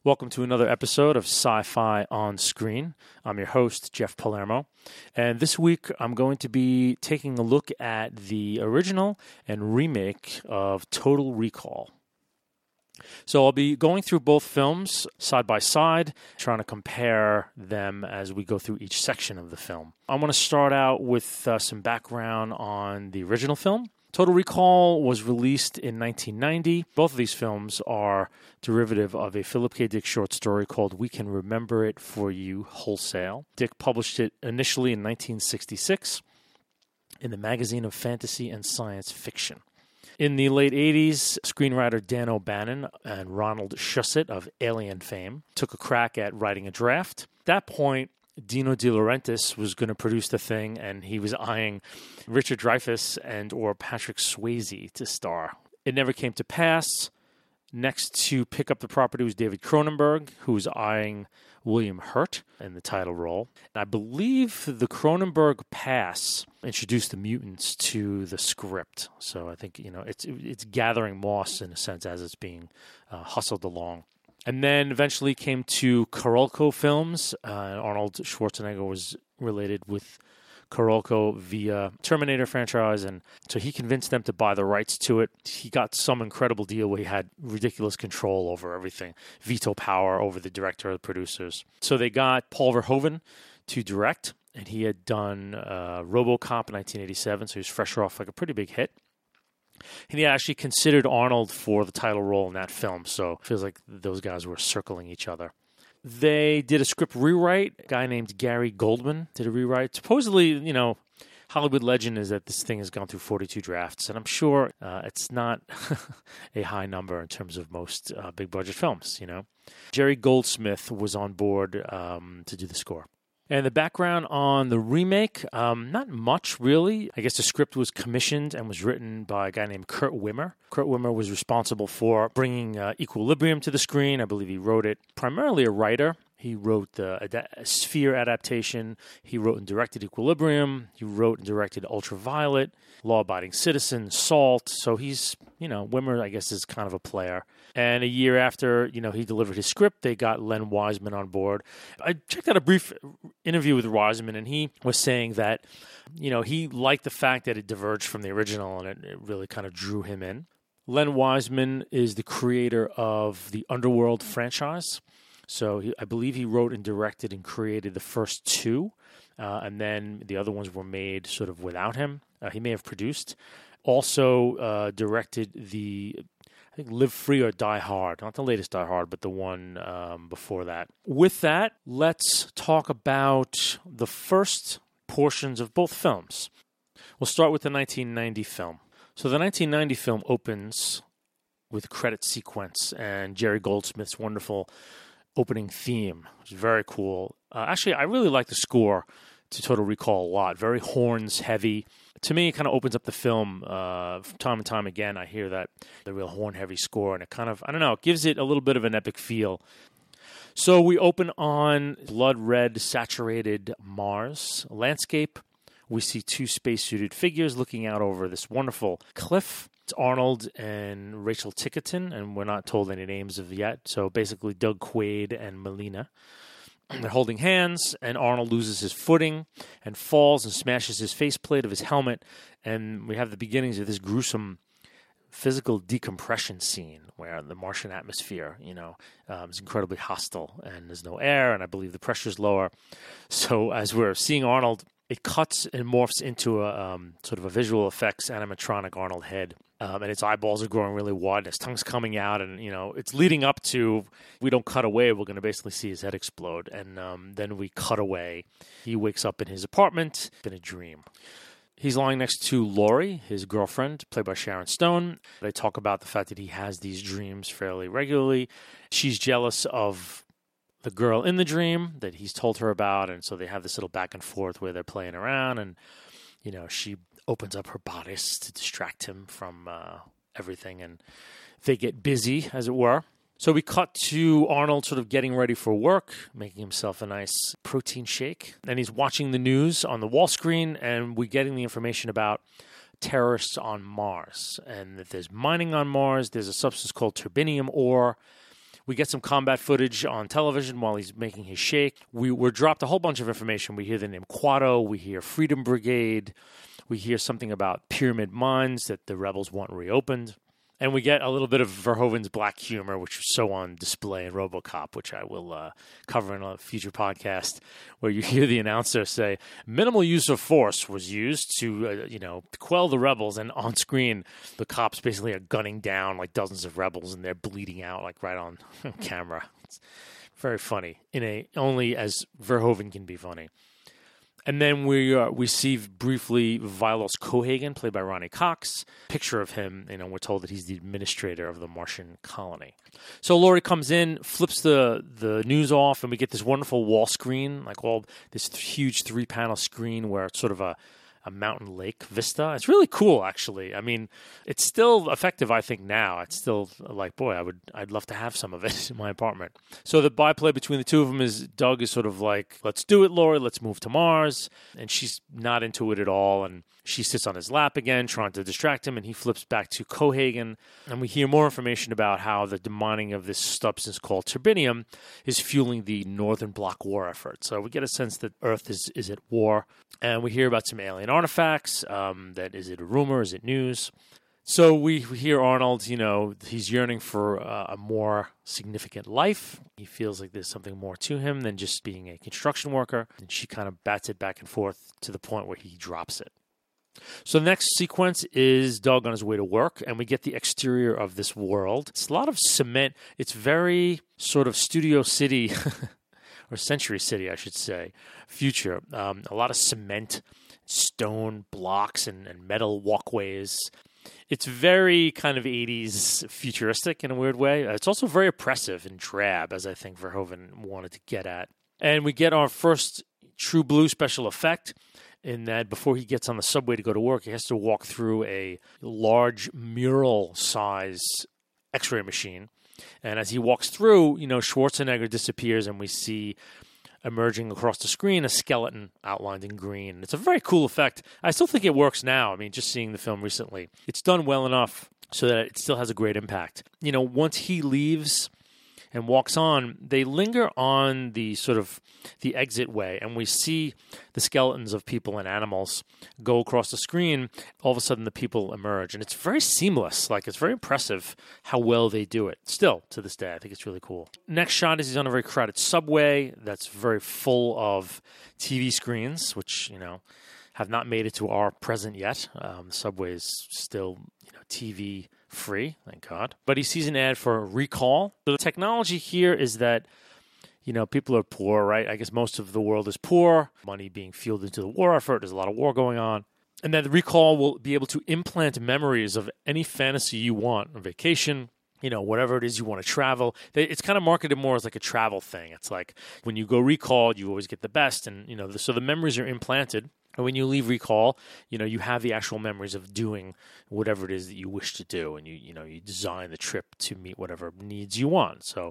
Welcome to another episode of Sci-Fi on Screen. I'm your host, Jeff Palermo, and this week I'm going to be taking a look at the original and remake of Total Recall. So I'll be going through both films side by side, trying to compare them as we go through each section of the film. I'm going to start out with some background on the original film. Total Recall was released in 1990. Both of these films are derivative of a Philip K. Dick short story called We Can Remember It For You Wholesale. Dick published it initially in 1966 in the Magazine of Fantasy and Science Fiction. In the late 80s, screenwriter Dan O'Bannon and Ronald Shusett of Alien fame took a crack at writing a draft. At that point, Dino De Laurentiis was going to produce the thing, and he was eyeing Richard Dreyfuss and or Patrick Swayze to star. It never came to pass. Next to pick up the property was David Cronenberg, who was eyeing William Hurt in the title role. And I believe the Cronenberg pass introduced the mutants to the script. So I think, it's gathering moss in a sense as it's being hustled along. And then eventually came to Carolco Films. Arnold Schwarzenegger was related with Carolco via Terminator franchise, and so he convinced them to buy the rights to it. He got some incredible deal where he had ridiculous control over everything, veto power over the director or the producers. So they got Paul Verhoeven to direct, and he had done RoboCop in 1987, so he was fresh off like a pretty big hit. And he actually considered Arnold for the title role in that film, so it feels like those guys were circling each other. They did a script rewrite. A guy named Gary Goldman did a rewrite. Supposedly, Hollywood legend is that this thing has gone through 42 drafts, and I'm sure it's not a high number in terms of most big-budget films, Jerry Goldsmith was on board to do the score. And the background on the remake, not much really. I guess the script was commissioned and was written by a guy named Kurt Wimmer. Kurt Wimmer was responsible for bringing Equilibrium to the screen. I believe he wrote it. Primarily a writer. He wrote the Sphere adaptation. He wrote and directed Equilibrium. He wrote and directed Ultraviolet, Law Abiding Citizen, Salt. So he's, Wimmer, I guess, is kind of a player. And a year after, he delivered his script, they got Len Wiseman on board. I checked out a brief interview with Wiseman, and he was saying that, he liked the fact that it diverged from the original, and it really kind of drew him in. Len Wiseman is the creator of the Underworld franchise. So I believe he wrote and directed and created the first two, and then the other ones were made sort of without him. He may have produced. Also directed I think Live Free or Die Hard. Not the latest Die Hard, but the one before that. With that, let's talk about the first portions of both films. We'll start with the 1990 film. So the 1990 film opens with a credit sequence and Jerry Goldsmith's wonderful opening theme, which is very cool. Actually, I really like the score to Total Recall a lot. Very horns heavy. To me, it kind of opens up the film from time and time again. I hear that the real horn-heavy score, and it kind of, it gives it a little bit of an epic feel. So we open on blood-red, saturated Mars landscape. We see two spacesuited figures looking out over this wonderful cliff. It's Arnold and Rachel Tickerton, and we're not told any names of yet. So basically Doug Quaid and Melina. They're holding hands, and Arnold loses his footing and falls and smashes his faceplate of his helmet. And we have the beginnings of this gruesome physical decompression scene where the Martian atmosphere, is incredibly hostile, and there's no air, and I believe the pressure's lower. So as we're seeing Arnold, it cuts and morphs into a sort of a visual effects animatronic Arnold head. And its eyeballs are growing really wide, and his tongue's coming out, and, it's leading up to, we don't cut away, we're going to basically see his head explode. And then we cut away. He wakes up in his apartment in a dream. He's lying next to Laurie, his girlfriend, played by Sharon Stone. They talk about the fact that he has these dreams fairly regularly. She's jealous of the girl in the dream that he's told her about, and so they have this little back and forth where they're playing around, and, she opens up her bodice to distract him from everything, and they get busy, as it were. So we cut to Arnold sort of getting ready for work, making himself a nice protein shake. And he's watching the news on the wall screen, and we're getting the information about terrorists on Mars. And that there's mining on Mars. There's a substance called turbinium ore, We get some combat footage on television while he's making his shake. We're dropped a whole bunch of information. We hear the name Quado. We hear Freedom Brigade. We hear something about Pyramid Mines that the rebels want reopened. And we get a little bit of Verhoeven's black humor, which was so on display in RoboCop, which I will cover in a future podcast, where you hear the announcer say, minimal use of force was used to, quell the rebels. And on screen, the cops basically are gunning down like dozens of rebels, and they're bleeding out like right on camera. It's very funny, only as Verhoeven can be funny. And then we see briefly Vilos Cohagen, played by Ronnie Cox. Picture of him, we're told that he's the administrator of the Martian colony. So Laurie comes in, flips the news off, and we get this wonderful wall screen, this huge 3-panel screen where it's sort of a mountain lake vista. It's really cool, actually. I mean, it's still effective, I think, now. It's still I'd love to have some of it in my apartment. So the byplay between the two of them is Doug is sort of like, let's do it, Laurie, let's move to Mars. And she's not into it at all. And she sits on his lap again, trying to distract him, and he flips back to Cohagen. And we hear more information about how the demining of this substance called turbinium is fueling the Northern Bloc war effort. So we get a sense that Earth is at war. And we hear about some alien artifacts. Is it a rumor? Is it news? So we hear Arnold, he's yearning for a more significant life. He feels like there's something more to him than just being a construction worker. And she kind of bats it back and forth to the point where he drops it. So the next sequence is Doug on his way to work, and we get the exterior of this world. It's a lot of cement. It's very sort of Studio City, or Century City, I should say, future. A lot of cement, stone blocks, and metal walkways. It's very kind of 80s futuristic in a weird way. It's also very oppressive and drab, as I think Verhoeven wanted to get at. And we get our first True Blue special effect, in that before he gets on the subway to go to work, he has to walk through a large mural-size X-ray machine. And as he walks through, Schwarzenegger disappears, and we see emerging across the screen a skeleton outlined in green. It's a very cool effect. I still think it works now. I mean, just seeing the film recently. It's done well enough so that it still has a great impact. Once he leaves and walks on, they linger on the sort of the exit way, and we see the skeletons of people and animals go across the screen. All of a sudden, the people emerge, and it's very seamless. It's very impressive how well they do it. Still, to this day, I think it's really cool. Next shot is he's on a very crowded subway that's very full of TV screens, which, have not made it to our present yet. The subway is still, TV free, thank God. But he sees an ad for Recall. So the technology here is that, people are poor, right? I guess most of the world is poor. Money being fueled into the war effort. There's a lot of war going on. And then the Recall will be able to implant memories of any fantasy you want, a vacation, whatever it is you want to travel. It's kind of marketed more as like a travel thing. It's like when you go Recall, you always get the best. And, so the memories are implanted. And when you leave Recall, you have the actual memories of doing whatever it is that you wish to do, and you design the trip to meet whatever needs you want. So,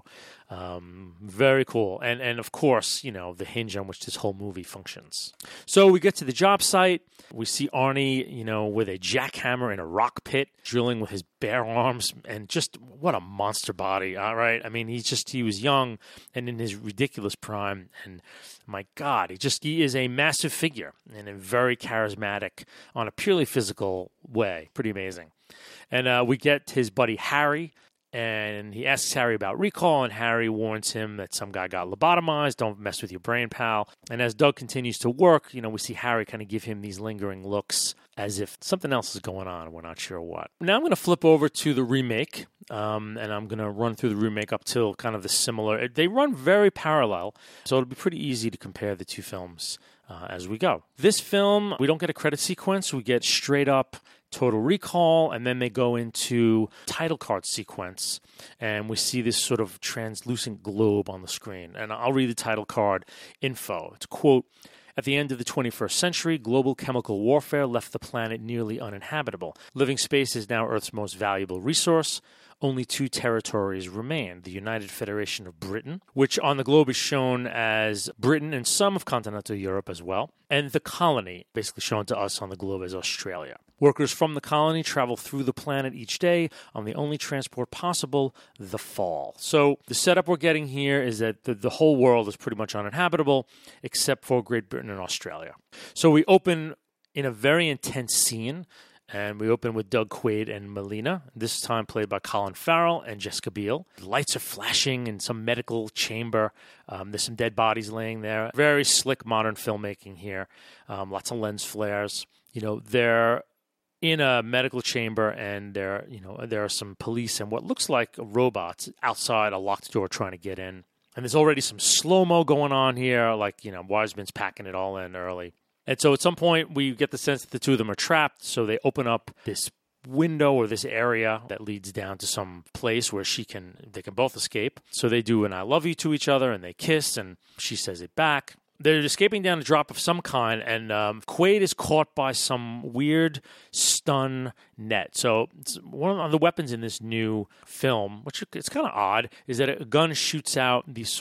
very cool. And of course, the hinge on which this whole movie functions. So we get to the job site. We see Arnie, with a jackhammer in a rock pit, drilling with his bare arms, and just what a monster body, all right? I mean, he was young and in his ridiculous prime, and my God, he is a massive figure and a very charismatic on a purely physical way. Pretty amazing. And we get his buddy Harry, and he asks Harry about Recall, and Harry warns him that some guy got lobotomized. Don't mess with your brain, pal. And as Doug continues to work, we see Harry kind of give him these lingering looks as if something else is going on. We're not sure what. Now I'm going to flip over to the remake, and I'm going to run through the remake up till kind of the similar. They run very parallel, so it'll be pretty easy to compare the two films as we go. This film, we don't get a credit sequence. We get straight up Total Recall, and then they go into title card sequence, and we see this sort of translucent globe on the screen. And I'll read the title card info. It's, quote, "At the end of the 21st century, global chemical warfare left the planet nearly uninhabitable. Living space is now Earth's most valuable resource. only two territories remain: the United Federation of Britain, which on the globe is shown as Britain and some of continental Europe as well, and the colony, basically shown to us on the globe as Australia. Workers from the colony travel through the planet each day on the only transport possible, the Fall. So the setup we're getting here is that the whole world is pretty much uninhabitable except for Great Britain and Australia. So we open in a very intense scene, and we open with Doug Quaid and Melina, this time played by Colin Farrell and Jessica Biel. The lights are flashing in some medical chamber. There's some dead bodies laying there. Very slick modern filmmaking here. Lots of lens flares. They're in a medical chamber, and there are some police and what looks like robots outside a locked door trying to get in. And there's already some slow-mo going on here, like, Wiseman's packing it all in early. And so at some point, we get the sense that the two of them are trapped, so they open up this window or this area that leads down to some place where they can both escape. So they do an I love you to each other, and they kiss, and she says it back. They're escaping down a drop of some kind, and Quaid is caught by some weird stun net. So one of the weapons in this new film, which it's kind of odd, is that a gun shoots out these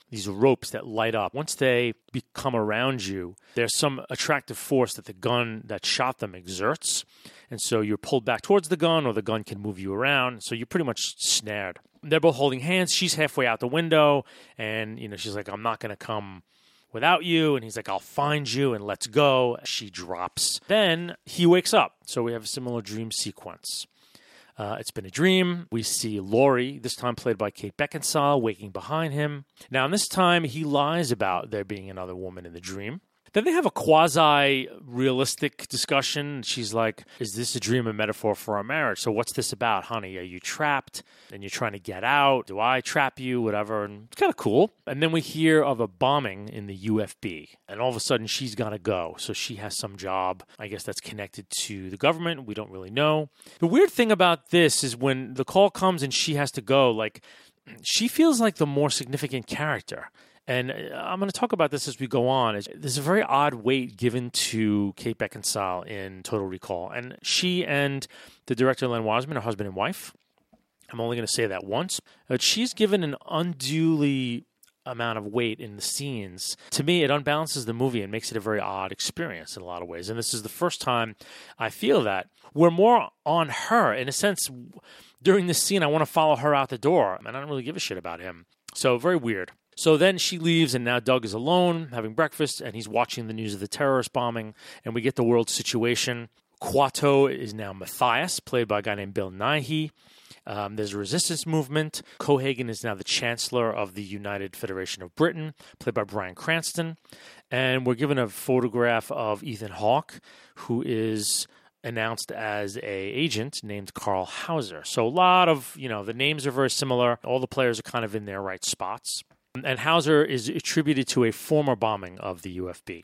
ropes that light up. Once they become around you, there's some attractive force that the gun that shot them exerts, and so you're pulled back towards the gun, or the gun can move you around, so you're pretty much snared. They're both holding hands. She's halfway out the window, and she's like, I'm not going to come without you, and he's like, I'll find you, and let's go. She drops. Then he wakes up. So we have a similar dream sequence. It's been a dream. We see Laurie, this time played by Kate Beckinsale, waking behind him. Now, in this time, he lies about there being another woman in the dream. Then they have a quasi-realistic discussion. She's like, is this a dream, a metaphor for our marriage? So what's this about, honey? Are you trapped? And you're trying to get out? Do I trap you? Whatever. And it's kind of cool. And then we hear of a bombing in the UFB. And all of a sudden, she's got to go. So she has some job, I guess that's connected to the government. We don't really know. The weird thing about this is when the call comes and she has to go, like, she feels like the more significant character. And I'm going to talk about this as we go on. There's a very odd weight given to Kate Beckinsale in Total Recall. And she and the director, Len Wiseman, are husband and wife. I'm only going to say that once. But she's given an unduly amount of weight in the scenes. To me, it unbalances the movie and makes it a very odd experience in a lot of ways. And this is the first time I feel that. We're more on her. In a sense, during this scene, I want to follow her out the door. And I don't really give a shit about him. So very weird. So then she leaves, and now Doug is alone having breakfast, and he's watching the news of the terrorist bombing, and we get the world situation. Kuato is now Matthias, played by a guy named Bill Nighy. There's a resistance movement. Cohagen is now the Chancellor of the United Federation of Britain, played by Bryan Cranston. And we're given a photograph of Ethan Hawke, who is announced as a agent named Carl Hauser. So a lot of, the names are very similar. All the players are kind of in their right spots. And Hauser is attributed to a former bombing of the UFB.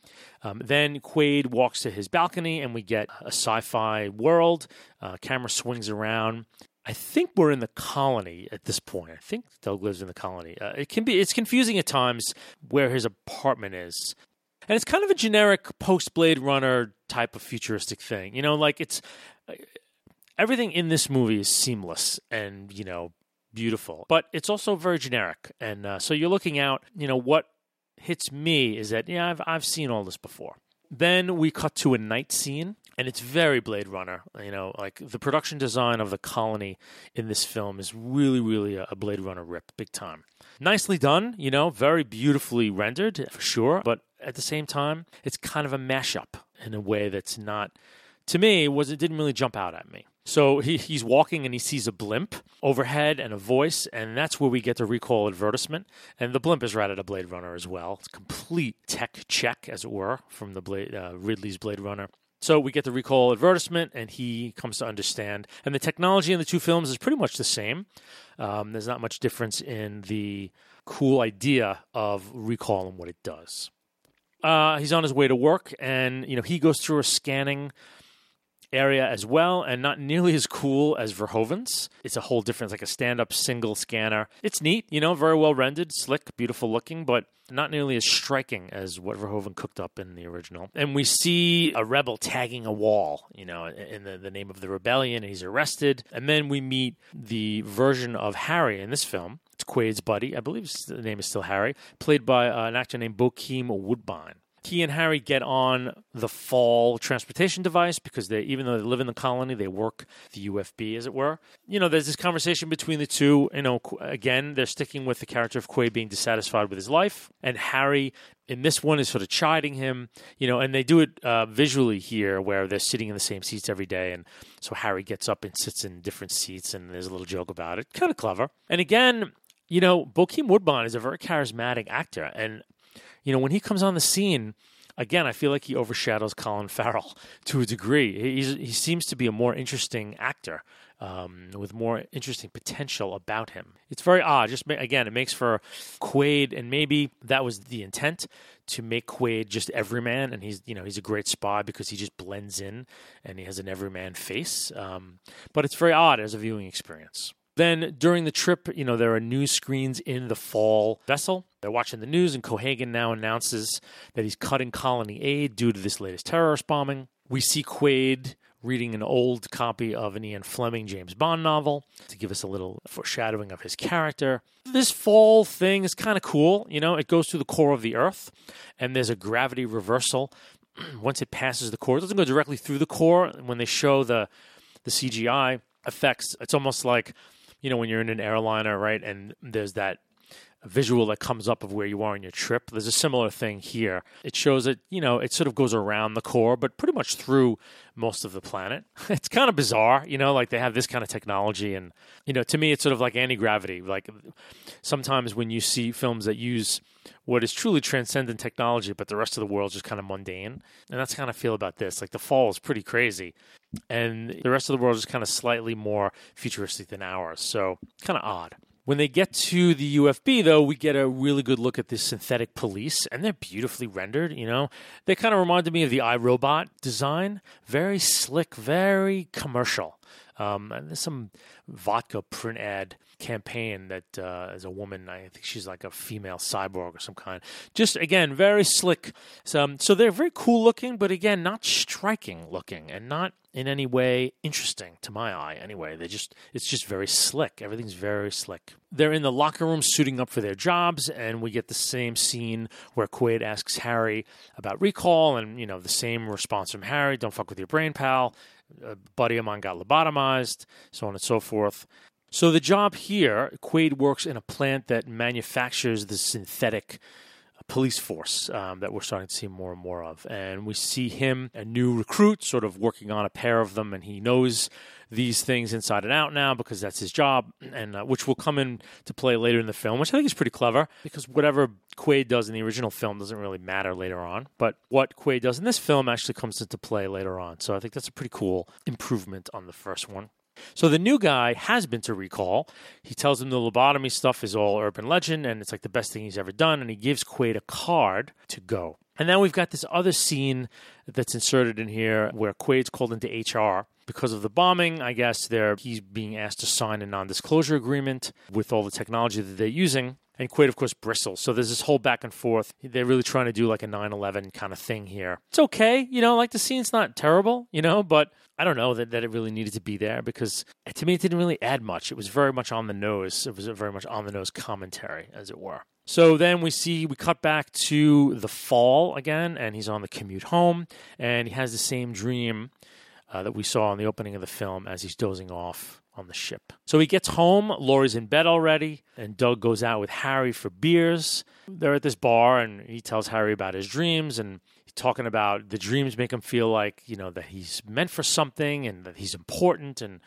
Then Quaid walks to his balcony, and we get a sci-fi world. Camera swings around. I think we're in the colony at this point. I think Doug lives in the colony. It's confusing at times where his apartment is. And it's kind of a generic post-Blade Runner type of futuristic thing. It's everything in this movie is seamless and, beautiful, but it's also very generic. And so you're looking out, what hits me is that, I've seen all this before. Then we cut to a night scene, and it's very Blade Runner. The production design of the colony in this film is really, really a Blade Runner rip, big time. Nicely done, very beautifully rendered, for sure. But at the same time, it's kind of a mashup in a way that's not, to me, it didn't really jump out at me. So he's walking and he sees a blimp overhead and a voice, and that's where we get the recall advertisement. And the blimp is right at a Blade Runner as well. It's a complete tech check, as it were, from the Ridley's Blade Runner. So we get the recall advertisement, and he comes to understand. And the technology in the two films is pretty much the same. There's not much difference in the cool idea of recall and what it does. He's on his way to work, and he goes through a scanning area as well, and not nearly as cool as Verhoeven's. It's a whole different, like a stand-up single scanner. It's neat, very well rendered, slick, beautiful looking, but not nearly as striking as what Verhoeven cooked up in the original. And we see a rebel tagging a wall, in the name of the rebellion, and he's arrested. And then we meet the version of Harry in this film. It's Quaid's buddy. I believe the name is still Harry, played by an actor named Bokeem Woodbine. He and Harry get on the fall transportation device because even though they live in the colony, they work the UFB, as it were. There's this conversation between the two. Again, they're sticking with the character of Quaid being dissatisfied with his life. And Harry, in this one, is sort of chiding him, and they do it visually here where they're sitting in the same seats every day. And so Harry gets up and sits in different seats, and there's a little joke about it. Kind of clever. And again, Bokeem Woodbine is a very charismatic actor. And when he comes on the scene, again, I feel like he overshadows Colin Farrell to a degree. He seems to be a more interesting actor with more interesting potential about him. It's very odd. Again, it makes for Quaid, and maybe that was the intent, to make Quaid just everyman, and he's a great spy because he just blends in and he has an everyman face. But it's very odd as a viewing experience. Then during the trip, there are news screens in the fall vessel. They're watching the news, and Cohagen now announces that he's cutting colony aid due to this latest terrorist bombing. We see Quaid reading an old copy of an Ian Fleming James Bond novel to give us a little foreshadowing of his character. This fall thing is kind of cool. It goes through the core of the Earth, and there's a gravity reversal. Once it passes the core, it doesn't go directly through the core. When they show the CGI effects, it's almost like, when you're in an airliner, right, and there's that visual that comes up of where you are on your trip. There's a similar thing here. It shows that, it sort of goes around the core, but pretty much through most of the planet. It's kind of bizarre, like they have this kind of technology. And, to me, it's sort of like anti-gravity. Like sometimes when you see films that use what is truly transcendent technology, but the rest of the world is just kind of mundane. And that's kind of feel about this. Like the fall is pretty crazy. And the rest of the world is kind of slightly more futuristic than ours. So kind of odd. When they get to the UFB, though, we get a really good look at this synthetic police, and they're beautifully rendered, They kind of reminded me of the iRobot design. Very slick, very commercial. And there's some vodka print ad campaign that as a woman, I think she's like a female cyborg or some kind. Just, again, very slick. So they're very cool looking, but again, not striking looking and not in any way interesting to my eye anyway. It's just very slick. Everything's very slick. They're in the locker room suiting up for their jobs, and we get the same scene where Quaid asks Harry about recall, and, the same response from Harry, don't fuck with your brain, pal. A buddy of mine got lobotomized, so on and so forth. So the job here, Quaid works in a plant that manufactures the synthetic police force that we're starting to see more and more of. And we see him, a new recruit, sort of working on a pair of them, and he knows these things inside and out now because that's his job, and which will come into play later in the film, which I think is pretty clever because whatever Quaid does in the original film doesn't really matter later on. But what Quaid does in this film actually comes into play later on. So I think that's a pretty cool improvement on the first one. So the new guy has been to recall. He tells him the lobotomy stuff is all urban legend and it's like the best thing he's ever done. And he gives Quaid a card to go. And then we've got this other scene that's inserted in here where Quaid's called into HR. Because of the bombing, I guess he's being asked to sign a non-disclosure agreement with all the technology that they're using. And Quaid, of course, bristles. So there's this whole back and forth. They're really trying to do like a 9/11 kind of thing here. It's okay, like the scene's not terrible, but I don't know that it really needed to be there because to me it didn't really add much. It was very much on the nose. It was a very much on the nose commentary, as it were. So then we cut back to the fall again, and he's on the commute home, and he has the same dream that we saw in the opening of the film as he's dozing off on the ship. So he gets home, Laurie's in bed already, and Doug goes out with Harry for beers. They're at this bar, and he tells Harry about his dreams, and he's talking about the dreams make him feel like, that he's meant for something and that he's important, and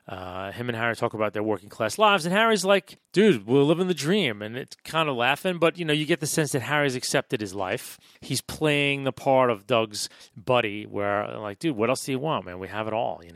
him and Harry talk about their working class lives, and Harry's like, dude, we're living the dream, and it's kind of laughing, but you get the sense that Harry's accepted his life. He's playing the part of Doug's buddy where like, dude, what else do you want, man? We have it all,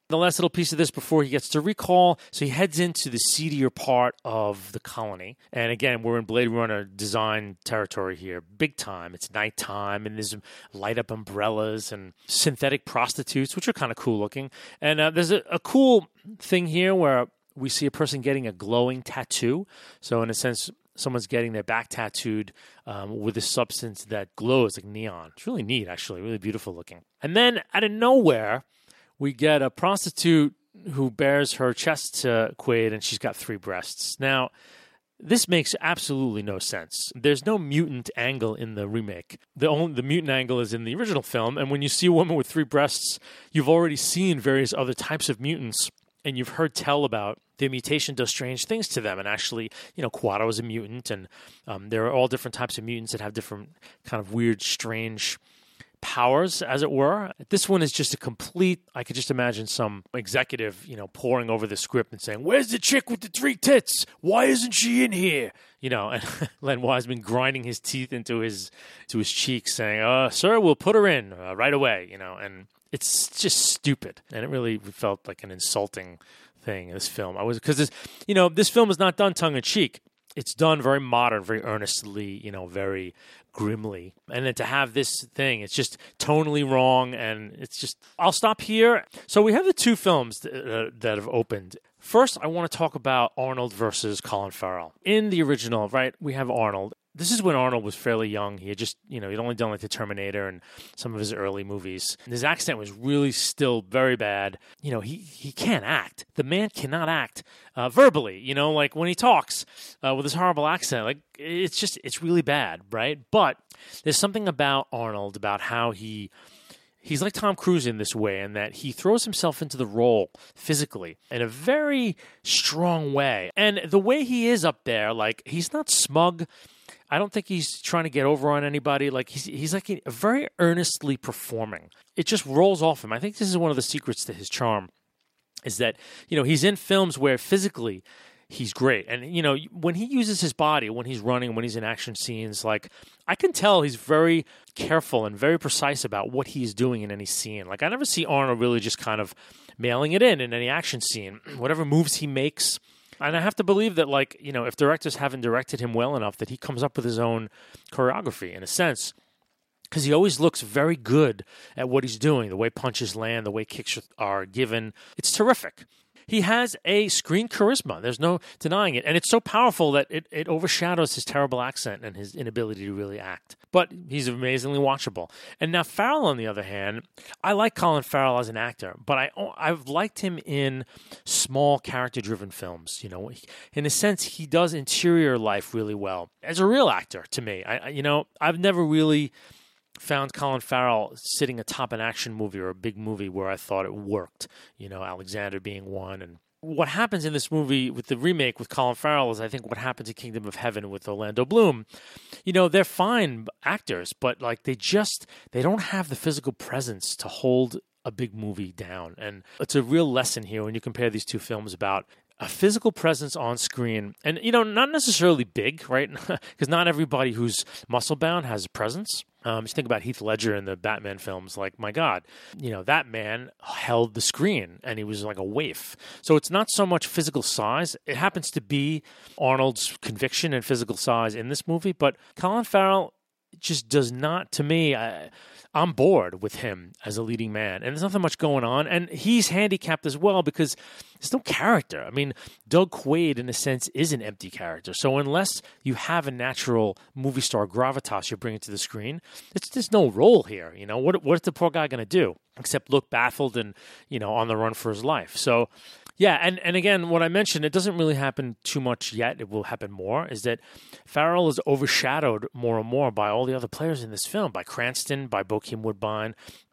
The last little piece of this before he gets to recall. So he heads into the seedier part of the colony. And again, we're in Blade Runner design territory here. Big time. It's nighttime and there's light up umbrellas and synthetic prostitutes, which are kind of cool looking. And there's a cool thing here where we see a person getting a glowing tattoo. So in a sense, someone's getting their back tattooed with a substance that glows like neon. It's really neat, actually. Really beautiful looking. And then out of nowhere, we get a prostitute who bears her chest to Quaid, and she's got 3 breasts. Now, this makes absolutely no sense. There's no mutant angle in the remake. The mutant angle is in the original film, and when you see a woman with 3 breasts, you've already seen various other types of mutants, and you've heard tell about the mutation does strange things to them. And actually, Quato is a mutant, and there are all different types of mutants that have different kind of weird, strange powers, as it were. This one is just a complete, I could just imagine some executive, poring over the script and saying, "Where's the chick with the 3 tits? Why isn't she in here?" And Len Wiseman grinding his teeth into his cheeks saying, "Sir, we'll put her in right away," and it's just stupid. And it really felt like an insulting thing, this film. Because this film is not done tongue-in-cheek. It's done very modern, very earnestly, very grimly. And then to have this thing, it's just tonally wrong, and it's just... I'll stop here. So we have the 2 films that have opened. First, I want to talk about Arnold versus Colin Farrell. In the original, right, we have Arnold. This is when Arnold was fairly young. He had just, he'd only done like The Terminator and some of his early movies. And his accent was really still very bad. He can't act. The man cannot act verbally, like when he talks with his horrible accent. Like, it's really bad, right? But there's something about Arnold, about how he's like Tom Cruise in this way, in that he throws himself into the role physically in a very strong way. And the way he is up there, like, he's not smug. I don't think he's trying to get over on anybody. Like, he's like very earnestly performing. It just rolls off him. I think this is one of the secrets to his charm, is that, he's in films where physically he's great. And, when he uses his body, when he's running, when he's in action scenes, like, I can tell he's very careful and very precise about what he's doing in any scene. Like, I never see Arnold really just kind of mailing it in any action scene. Whatever moves he makes. And I have to believe that, like, if directors haven't directed him well enough, that he comes up with his own choreography, in a sense. Because he always looks very good at what he's doing. The way punches land, the way kicks are given. It's terrific. He has a screen charisma. There's no denying it. And it's so powerful that it overshadows his terrible accent and his inability to really act. But he's amazingly watchable. And now Farrell, on the other hand, I like Colin Farrell as an actor, but I've liked him in small character-driven films. In a sense, he does interior life really well. As a real actor, to me. I've never really found Colin Farrell sitting atop an action movie or a big movie where I thought it worked. Alexander being one. And what happens in this movie with the remake with Colin Farrell is, I think, what happens in Kingdom of Heaven with Orlando Bloom. They're fine actors, but like they don't have the physical presence to hold a big movie down. And it's a real lesson here when you compare these 2 films about a physical presence on screen. And, not necessarily big, right? Because not everybody who's muscle-bound has a presence. Just think about Heath Ledger in the Batman films. Like, my God, that man held the screen and he was like a waif. So it's not so much physical size. It happens to be Arnold's conviction and physical size in this movie. But Colin Farrell just does not, to me, I'm bored with him as a leading man. And there's nothing much going on. And he's handicapped as well because there's no character. I mean, Doug Quaid, in a sense, is an empty character. So unless you have a natural movie star gravitas you're bringing to the screen, there's no role here. What is the poor guy going to do except look baffled and, on the run for his life? So, yeah, and again, what I mentioned, it doesn't really happen too much yet. It will happen more, is that Farrell is overshadowed more and more by all the other players in this film, by Cranston, by Bokeem Woodbine,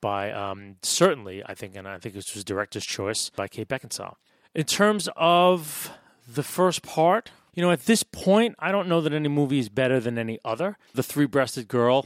by certainly, I think this was director's choice, by Kate Beckinsale. In terms of the first part, at this point, I don't know that any movie is better than any other. The Three-Breasted Girl,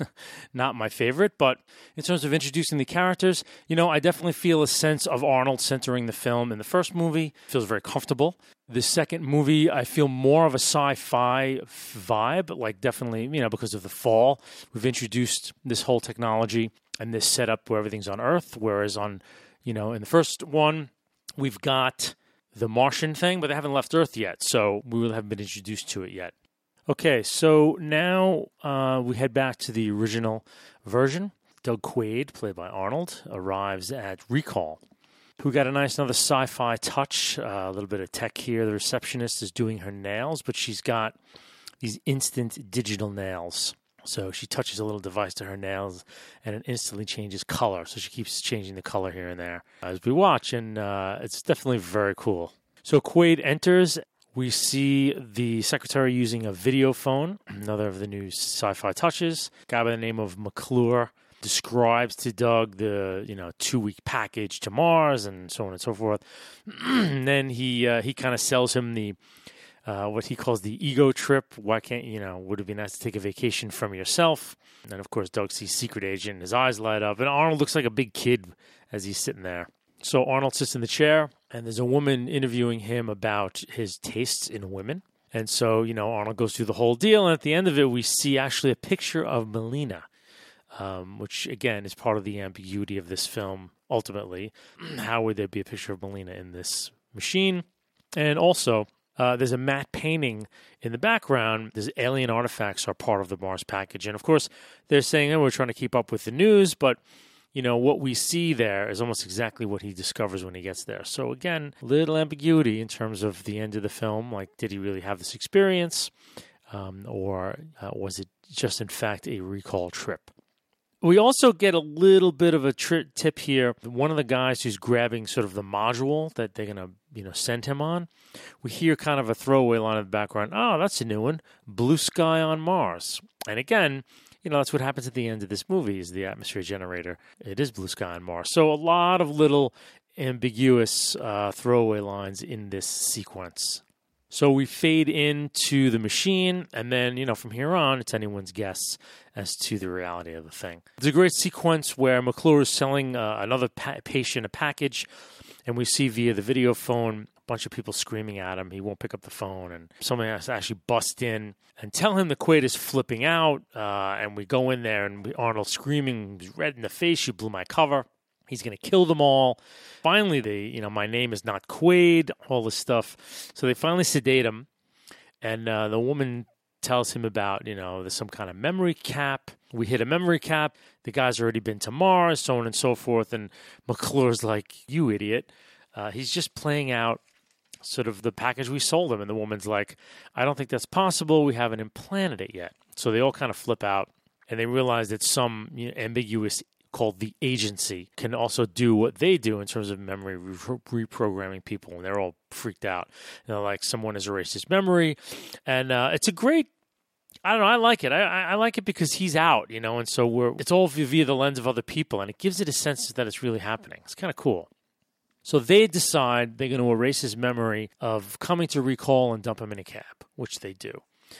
not my favorite, but in terms of introducing the characters, I definitely feel a sense of Arnold centering the film in the first movie. It feels very comfortable. The second movie, I feel more of a sci-fi vibe, like definitely, because of The Fall. We've introduced this whole technology and this setup where everything's on Earth, whereas on In the first one, we've got the Martian thing, but they haven't left Earth yet, so we really haven't been introduced to it yet. Okay, so now we head back to the original version. Doug Quaid, played by Arnold, arrives at Recall. We got a nice another sci-fi touch, a little bit of tech here. The receptionist is doing her nails, but she's got these instant digital nails. So she touches a little device to her nails, and it instantly changes color. So she keeps changing the color here and there as we watch, and it's definitely very cool. So Quaid enters. We see the secretary using a video phone, another of the new sci-fi touches. A guy by the name of McClure describes to Doug the 2-week package to Mars and so on and so forth. And then he kind of sells him the what he calls the ego trip. Why can't, would it be nice to take a vacation from yourself? And of course, Doug sees Secret Agent, and his eyes light up. And Arnold looks like a big kid as he's sitting there. So Arnold sits in the chair, and there's a woman interviewing him about his tastes in women. And so, Arnold goes through the whole deal. And at the end of it, we see actually a picture of Melina, which, again, is part of the ambiguity of this film, ultimately. How would there be a picture of Melina in this machine? And also, there's a matte painting in the background. These alien artifacts are part of the Mars package. And, of course, they're saying, we're trying to keep up with the news, but, what we see there is almost exactly what he discovers when he gets there. So, again, little ambiguity in terms of the end of the film. Like, did he really have this experience? Or was it just, in fact, a recall trip? We also get a little bit of a tip here. One of the guys who's grabbing sort of the module that they're going to, send him on, we hear kind of a throwaway line in the background. Oh, that's a new one. Blue sky on Mars. And again, that's what happens at the end of this movie is the atmosphere generator. It is blue sky on Mars. So a lot of little ambiguous throwaway lines in this sequence. So we fade into the machine, and then, from here on, it's anyone's guess as to the reality of the thing. It's a great sequence where McClure is selling another patient a package, and we see via the video phone a bunch of people screaming at him. He won't pick up the phone, and someone has to actually bust in and tell him the Quaid is flipping out, and we go in there, and Arnold screaming, he's red in the face, you blew my cover. He's going to kill them all. Finally, my name is not Quaid, all this stuff. So they finally sedate him. And the woman tells him about, there's some kind of memory cap. We hit a memory cap. The guy's already been to Mars, so on and so forth. And McClure's like, you idiot. He's just playing out sort of the package we sold him. And the woman's like, I don't think that's possible. We haven't implanted it yet. So they all kind of flip out. And they realize that some ambiguous called the agency can also do what they do in terms of memory reprogramming people, and they're all freaked out. They're like, someone has erased his memory, and it's a great. I don't know. I like it. I like it because he's out, and so it's all via the lens of other people, and it gives it a sense that it's really happening. It's kind of cool. So they decide they're going to erase his memory of coming to Recall and dump him in a cab, which they do.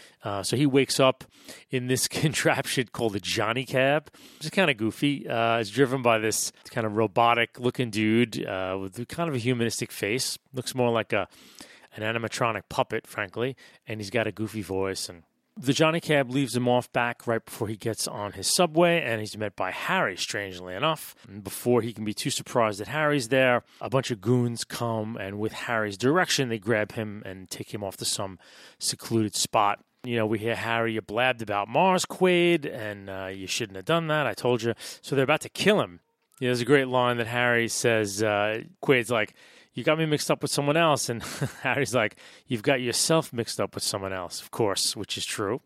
So he wakes up in this contraption called the Johnny Cab, which is kind of goofy. It's driven by this kind of robotic-looking dude with kind of a humanistic face. Looks more like an animatronic puppet, frankly, and he's got a goofy voice. And the Johnny Cab leaves him off back right before he gets on his subway, and he's met by Harry, strangely enough. And before he can be too surprised that Harry's there, a bunch of goons come, and with Harry's direction, they grab him and take him off to some secluded spot. We hear, Harry, you blabbed about Mars, Quaid, and you shouldn't have done that. I told you. So they're about to kill him. There's a great line that Harry says, Quaid's like, you got me mixed up with someone else. And Harry's like, you've got yourself mixed up with someone else, of course, which is true.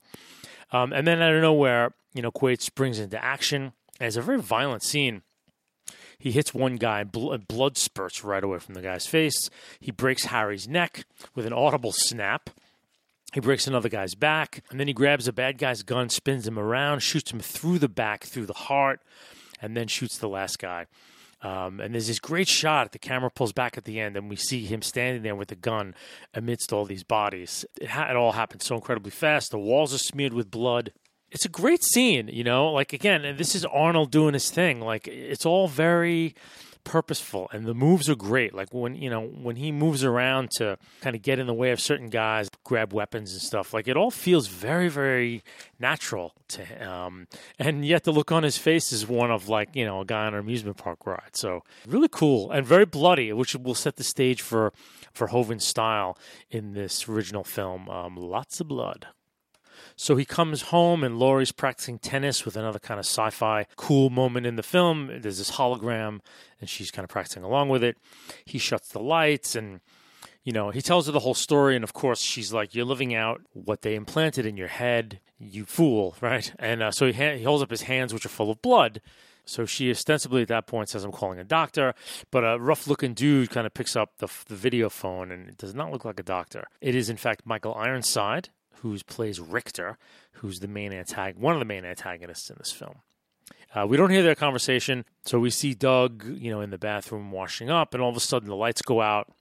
And then out of nowhere, Quaid springs into action. And it's a very violent scene. He hits one guy, blood spurts right away from the guy's face. He breaks Harry's neck with an audible snap. He breaks another guy's back, and then he grabs a bad guy's gun, spins him around, shoots him through the back, through the heart, and then shoots the last guy. And there's this great shot. The camera pulls back at the end, and we see him standing there with the gun amidst all these bodies. It all happened so incredibly fast. The walls are smeared with blood. It's a great scene, Like, again, and this is Arnold doing his thing. Like, it's all very purposeful, and the moves are great. Like when he moves around to kind of get in the way of certain guys, grab weapons and stuff. Like it all feels very, very natural to him. And yet the look on his face is one of like, a guy on an amusement park ride. So really cool and very bloody, which will set the stage for Verhoeven's style in this original film. Lots of blood. So he comes home and Laurie's practicing tennis with another kind of sci-fi cool moment in the film. There's this hologram and she's kind of practicing along with it. He shuts the lights and, he tells her the whole story. And of course, she's like, you're living out what they implanted in your head, you fool, right? And so he holds up his hands, which are full of blood. So she ostensibly at that point says, I'm calling a doctor. But a rough-looking dude kind of picks up the video phone and it does not look like a doctor. It is, in fact, Michael Ironside, who plays Richter, who's one of the main antagonists in this film. We don't hear their conversation, so we see Doug, in the bathroom washing up, and all of a sudden the lights go out,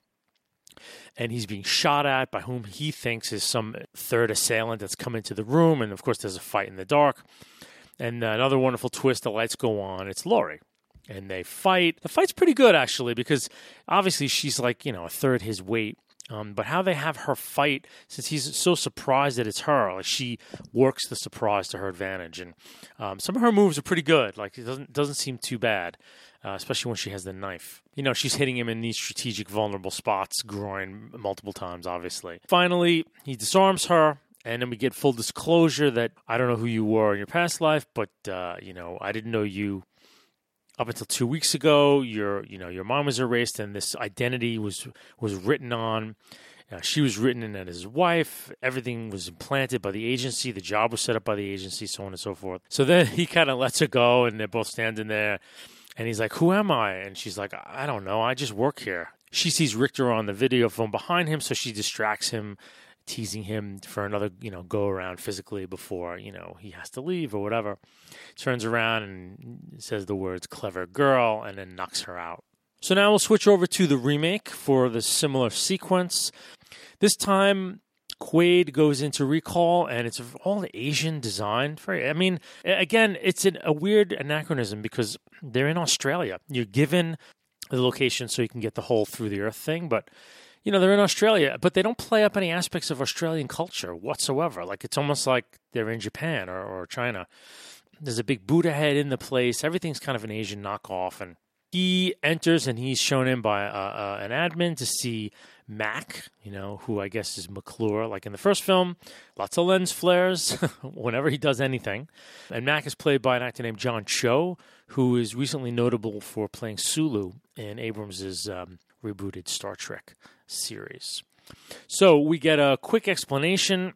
and he's being shot at by whom he thinks is some third assailant that's come into the room, and of course there's a fight in the dark. And another wonderful twist, the lights go on, it's Laurie. And they fight. The fight's pretty good, actually, because obviously she's like, a third his weight. But how they have her fight, since he's so surprised that it's her, like she works the surprise to her advantage, and some of her moves are pretty good. Like it doesn't seem too bad, especially when she has the knife. She's hitting him in these strategic, vulnerable spots, groin multiple times. Obviously, finally he disarms her, and then we get full disclosure that I don't know who you were in your past life, but I didn't know you. Up until 2 weeks ago, your mom was erased, and this identity was written on. She was written in as his wife. Everything was implanted by the agency. The job was set up by the agency, so on and so forth. So then he kind of lets her go, and they're both standing there. And he's like, who am I? And she's like, I don't know. I just work here. She sees Richter on the video phone behind him, so she distracts him, teasing him for another, go around physically before, he has to leave or whatever. Turns around and says the words clever girl and then knocks her out. So now we'll switch over to the remake for the similar sequence. This time, Quaid goes into recall and it's all Asian design. Again, it's a weird anachronism because they're in Australia. You're given the location so you can get the whole through the earth thing, but they're in Australia, but they don't play up any aspects of Australian culture whatsoever. Like, it's almost like they're in Japan or China. There's a big Buddha head in the place. Everything's kind of an Asian knockoff. And he enters, and he's shown in by an admin to see Mac, who I guess is McClure. Like in the first film, lots of lens flares whenever he does anything. And Mac is played by an actor named John Cho, who is recently notable for playing Sulu in Abrams' rebooted Star Trek series. So we get a quick explanation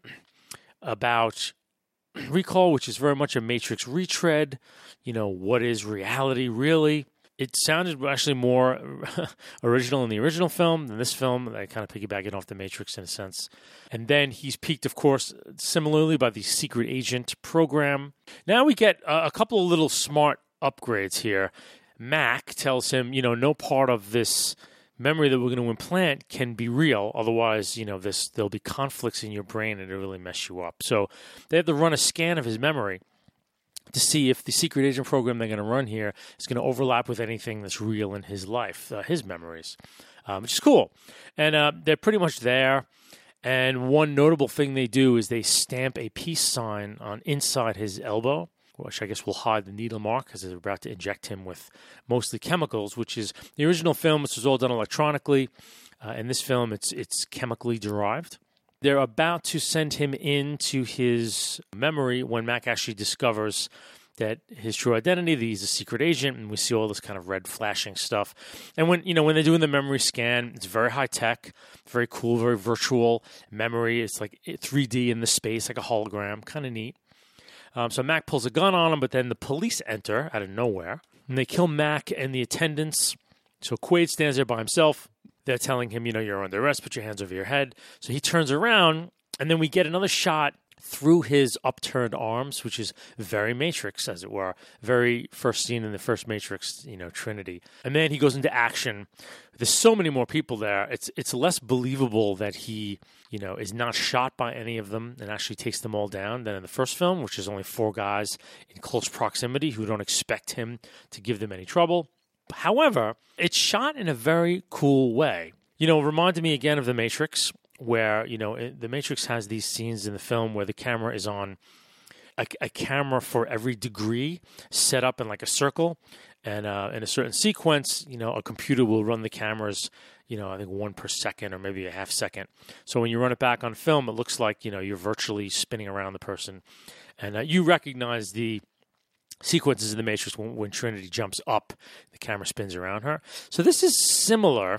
about recall, which is very much a Matrix retread. What is reality really? It sounded actually more original in the original film than this film. I kind of piggyback it off the Matrix in a sense. And then he's piqued, of course, similarly by the secret agent program. Now we get a couple of little smart upgrades here. Mac tells him, no part of this memory that we're going to implant can be real. Otherwise, there'll be conflicts in your brain and it'll really mess you up. So they have to run a scan of his memory to see if the secret agent program they're going to run here is going to overlap with anything that's real in his life, his memories, which is cool. And they're pretty much there. And one notable thing they do is they stamp a peace sign on inside his elbow, which I guess will hide the needle mark because they're about to inject him with mostly chemicals, which is the original film, which was all done electronically. In this film, it's chemically derived. They're about to send him into his memory when Mac actually discovers that his true identity, that he's a secret agent, and we see all this kind of red flashing stuff. And when they're doing the memory scan, it's very high tech, very cool, very virtual memory. It's like 3D in the space, like a hologram, kind of neat. So Mac pulls a gun on him, but then the police enter out of nowhere, and they kill Mac and the attendants. So Quaid stands there by himself. They're telling him, you're under arrest, put your hands over your head. So he turns around, and then we get another shot through his upturned arms, which is very Matrix, as it were. Very first scene in the first Matrix, Trinity. And then he goes into action. There's so many more people there. It's less believable that he, is not shot by any of them and actually takes them all down than in the first film, which is only 4 guys in close proximity who don't expect him to give them any trouble. However, it's shot in a very cool way. It reminded me again of The Matrix, where, The Matrix has these scenes in the film where the camera is on a camera for every degree set up in like a circle. And in a certain sequence, a computer will run the cameras, I think 1 per second or maybe a half second. So when you run it back on film, it looks like, you're virtually spinning around the person. And you recognize the sequences in The Matrix when Trinity jumps up, the camera spins around her. So this is similar.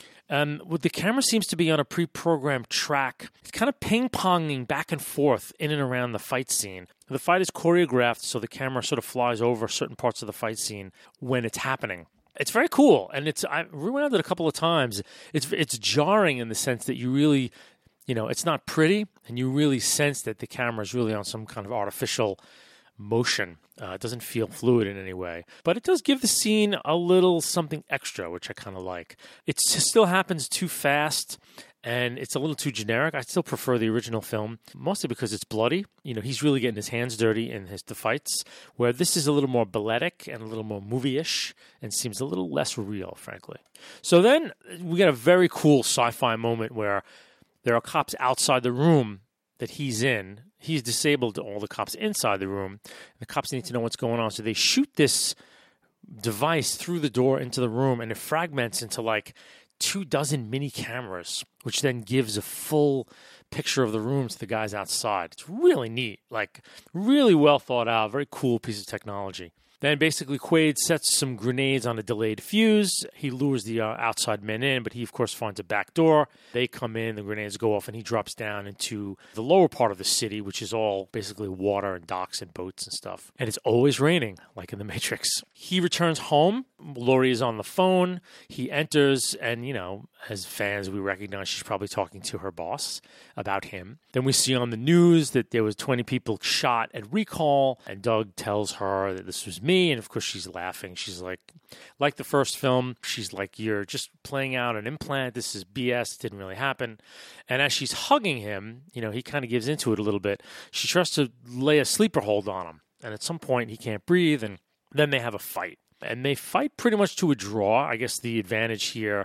The camera seems to be on a pre-programmed track. It's kind of ping-ponging back and forth in and around the fight scene. The fight is choreographed, so the camera sort of flies over certain parts of the fight scene when it's happening. It's very cool, and I rewound it a couple of times. It's jarring in the sense that you really, it's not pretty, and you really sense that the camera is really on some kind of artificial motion. It doesn't feel fluid in any way. But it does give the scene a little something extra, which I kind of like. It still happens too fast, and it's a little too generic. I still prefer the original film, mostly because it's bloody. He's really getting his hands dirty in the fights, where this is a little more balletic and a little more movie-ish and seems a little less real, frankly. So then we get a very cool sci-fi moment where there are cops outside the room that he's in. He's disabled all the cops inside the room. The cops need to know what's going on. So they shoot this device through the door into the room, and it fragments into like 24 mini cameras, which then gives a full picture of the room to the guys outside. It's really neat, like really well thought out, very cool piece of technology. Then basically Quaid sets some grenades on a delayed fuse. He lures the outside men in, but he, of course, finds a back door. They come in, the grenades go off, and he drops down into the lower part of the city, which is all basically water and docks and boats and stuff. And it's always raining, like in The Matrix. He returns home. Laurie is on the phone. He enters, and, as fans, we recognize she's probably talking to her boss about him. Then we see on the news that there was 20 people shot at recall, and Doug tells her that this was me, and of course she's laughing. She's like the first film, she's like, you're just playing out an implant. This is BS. It didn't really happen. And as she's hugging him, he kind of gives into it a little bit. She tries to lay a sleeper hold on him, and at some point he can't breathe, and then they have a fight. And they fight pretty much to a draw. I guess the advantage here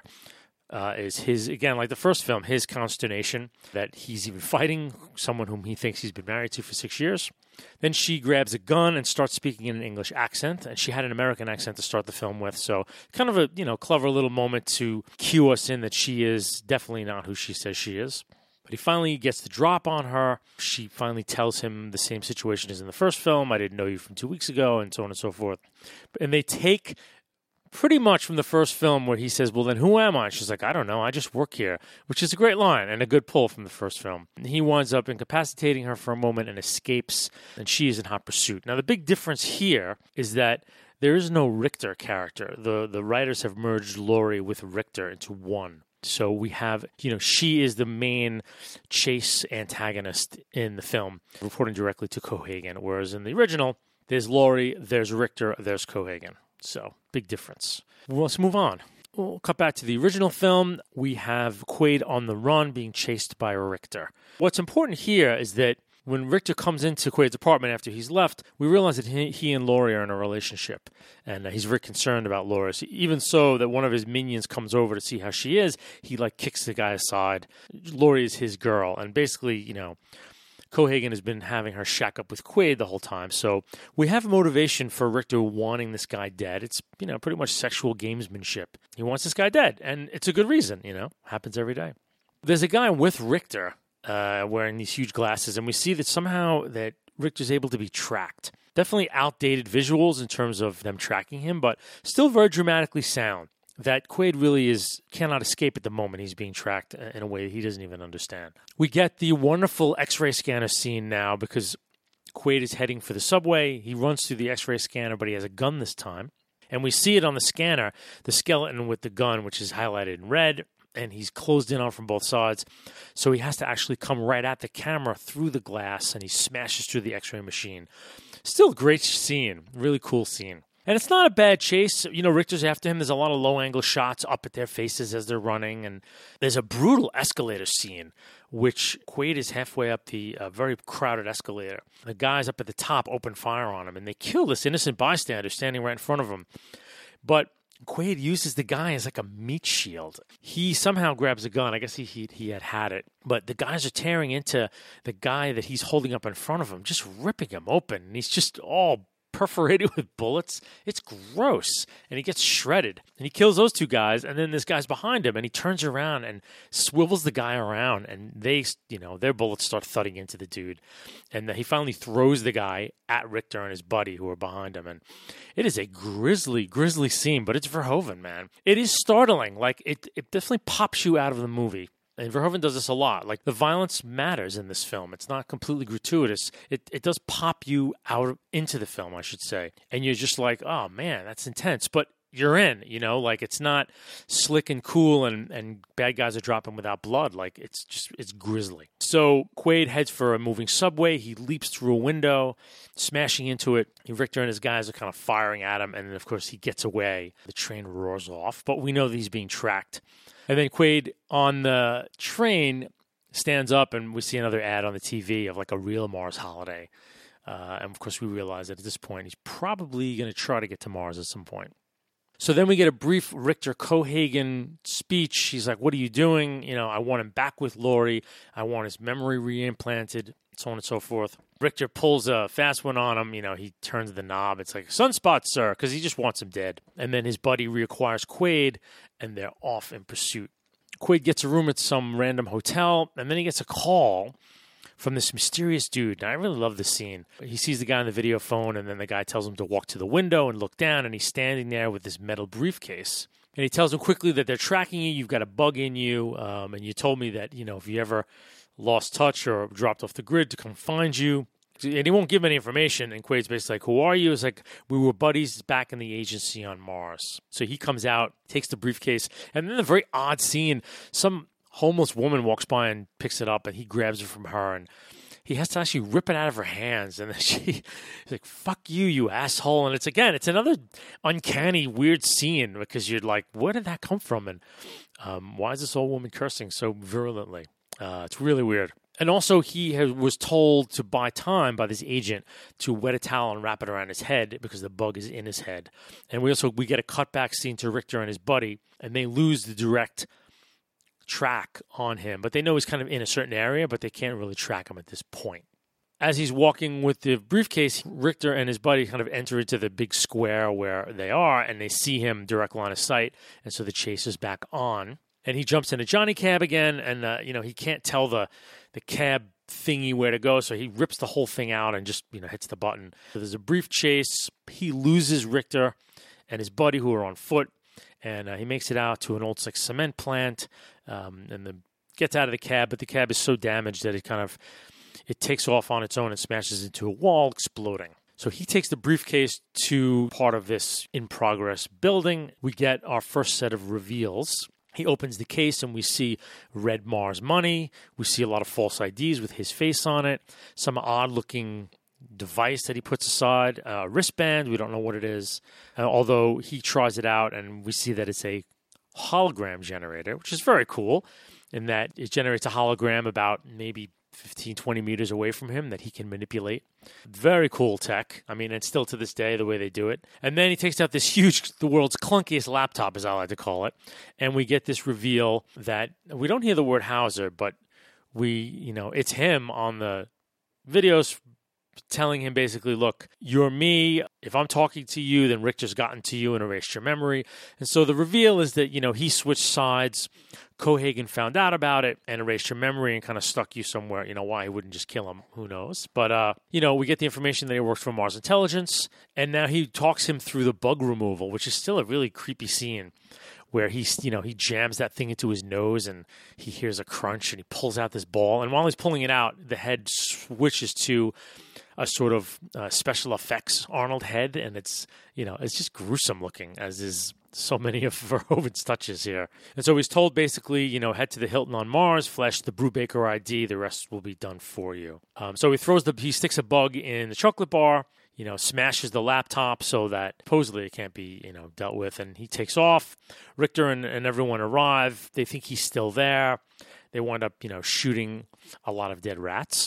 is his, again, like the first film, his consternation that he's even fighting someone whom he thinks he's been married to for 6 years. Then she grabs a gun and starts speaking in an English accent, and she had an American accent to start the film with, so kind of a clever little moment to cue us in that she is definitely not who she says she is. But he finally gets the drop on her. She finally tells him the same situation as in the first film. I didn't know you from 2 weeks ago, and so on and so forth. And they take pretty much from the first film where he says, well, then who am I? She's like, I don't know. I just work here, which is a great line and a good pull from the first film. And he winds up incapacitating her for a moment and escapes, and she is in hot pursuit. Now, the big difference here is that there is no Richter character. The writers have merged Laurie with Richter into one. So we have, she is the main chase antagonist in the film, reporting directly to Cohaagen, whereas in the original, there's Laurie, there's Richter, there's Cohaagen. So, big difference. Well, let's move on. We'll cut back to the original film. We have Quaid on the run being chased by Richter. What's important here is that when Richter comes into Quaid's apartment after he's left, we realize that he and Laurie are in a relationship, and he's very concerned about Laurie. So even so that one of his minions comes over to see how she is, he kicks the guy aside. Laurie is his girl, and basically, Cohaagen has been having her shack up with Quaid the whole time. So we have motivation for Richter wanting this guy dead. It's, pretty much sexual gamesmanship. He wants this guy dead, and it's a good reason, happens every day. There's a guy with Richter wearing these huge glasses, and we see that somehow that Richter's able to be tracked. Definitely outdated visuals in terms of them tracking him, but still very dramatically sound. That Quaid really cannot escape at the moment. He's being tracked in a way that he doesn't even understand. We get the wonderful X-ray scanner scene now because Quaid is heading for the subway. He runs through the X-ray scanner, but he has a gun this time. And we see it on the scanner, the skeleton with the gun, which is highlighted in red, and he's closed in on from both sides. So he has to actually come right at the camera through the glass, and he smashes through the X-ray machine. Still a great scene, really cool scene. And it's not a bad chase. Richter's after him. There's a lot of low-angle shots up at their faces as they're running. And there's a brutal escalator scene, which Quaid is halfway up the very crowded escalator. The guys up at the top open fire on him, and they kill this innocent bystander standing right in front of him. But Quaid uses the guy as like a meat shield. He somehow grabs a gun. I guess he had it. But the guys are tearing into the guy that he's holding up in front of him, just ripping him open. And he's just all perforated with bullets. It's gross. And he gets shredded. And he kills those two guys. And then this guy's behind him. And he turns around and swivels the guy around. And they, their bullets start thudding into the dude. And he finally throws the guy at Richter and his buddy who are behind him. And it is a grisly, grisly scene. But it's Verhoeven, man. It is startling. Like, it definitely pops you out of the movie. And Verhoeven does this a lot. Like, the violence matters in this film. It's not completely gratuitous. It does pop you out into the film, I should say. And you're just like, oh, man, that's intense. But you're in, like, it's not slick and cool and bad guys are dropping without blood. Like, it's grisly. So Quaid heads for a moving subway. He leaps through a window, smashing into it. Richter and his guys are kind of firing at him. And then, of course, he gets away. The train roars off. But we know that he's being tracked. And then Quaid on the train stands up, and we see another ad on the TV of like a real Mars holiday. And of course, we realize that at this point, he's probably going to try to get to Mars at some point. So then we get a brief Richter Cohagen speech. He's like, what are you doing? I want him back with Laurie. I want his memory reimplanted, so on and so forth. Richter pulls a fast one on him. He turns the knob. It's like, sunspot, sir, because he just wants him dead. And then his buddy reacquires Quaid, and they're off in pursuit. Quaid gets a room at some random hotel, and then he gets a call from this mysterious dude. And I really love this scene. He sees the guy on the video phone, and then the guy tells him to walk to the window and look down, and he's standing there with this metal briefcase. And he tells him quickly that they're tracking you. You've got a bug in you, and you told me that, if you ever lost touch or dropped off the grid, to come find you. And he won't give any information. And Quaid's basically like, who are you? It's like, we were buddies back in the agency on Mars. So he comes out, takes the briefcase, and then a very odd scene. Some homeless woman walks by and picks it up, and he grabs it from her, and he has to actually rip it out of her hands. And then she's like, fuck you, you asshole. And it's another uncanny, weird scene because you're like, where did that come from? And why is this old woman cursing so virulently? It's really weird. And also, he was told to buy time by this agent to wet a towel and wrap it around his head because the bug is in his head. And we get a cutback scene to Richter and his buddy, and they lose the direct track on him. But they know he's kind of in a certain area, but they can't really track him at this point. As he's walking with the briefcase, Richter and his buddy kind of enter into the big square where they are, and they see him direct line of sight, and so the chase is back on. And he jumps in a Johnny cab again, and he can't tell the cab thingy where to go, so he rips the whole thing out and just hits the button. So there's a brief chase. He loses Richter and his buddy who are on foot, and he makes it out to an old cement plant, and gets out of the cab, but the cab is so damaged that it takes off on its own and smashes into a wall, exploding. So he takes the briefcase to part of this in-progress building. We get our first set of reveals. He opens the case and we see red Mars money. We see a lot of false IDs with his face on it. Some odd-looking device that he puts aside. A wristband. We don't know what it is. Although he tries it out and we see that it's a hologram generator, which is very cool in that it generates a hologram about maybe 15, 20 meters away from him that he can manipulate. Very cool tech. I mean, it's still to this day the way they do it. And then he takes out this the world's clunkiest laptop, as I like to call it. And we get this reveal that we don't hear the word Hauser, but it's him on the videos telling him basically, look, you're me. If I'm talking to you, then Richter's gotten to you and erased your memory. And so the reveal is that, he switched sides. Cohagen found out about it and erased your memory and kind of stuck you somewhere. Why he wouldn't just kill him, who knows? But, we get the information that he works for Mars Intelligence, and now he talks him through the bug removal, which is still a really creepy scene where he jams that thing into his nose and he hears a crunch and he pulls out this ball. And while he's pulling it out, the head switches to a sort of special effects Arnold head, and it's just gruesome looking, as is so many of Verhoeven's touches here. And so he's told basically, head to the Hilton on Mars, flash the Brubaker ID, the rest will be done for you. So he sticks a bug in the chocolate bar, smashes the laptop so that supposedly it can't be, dealt with, and he takes off. Richter and everyone arrive. They think he's still there. They wind up, shooting a lot of dead rats.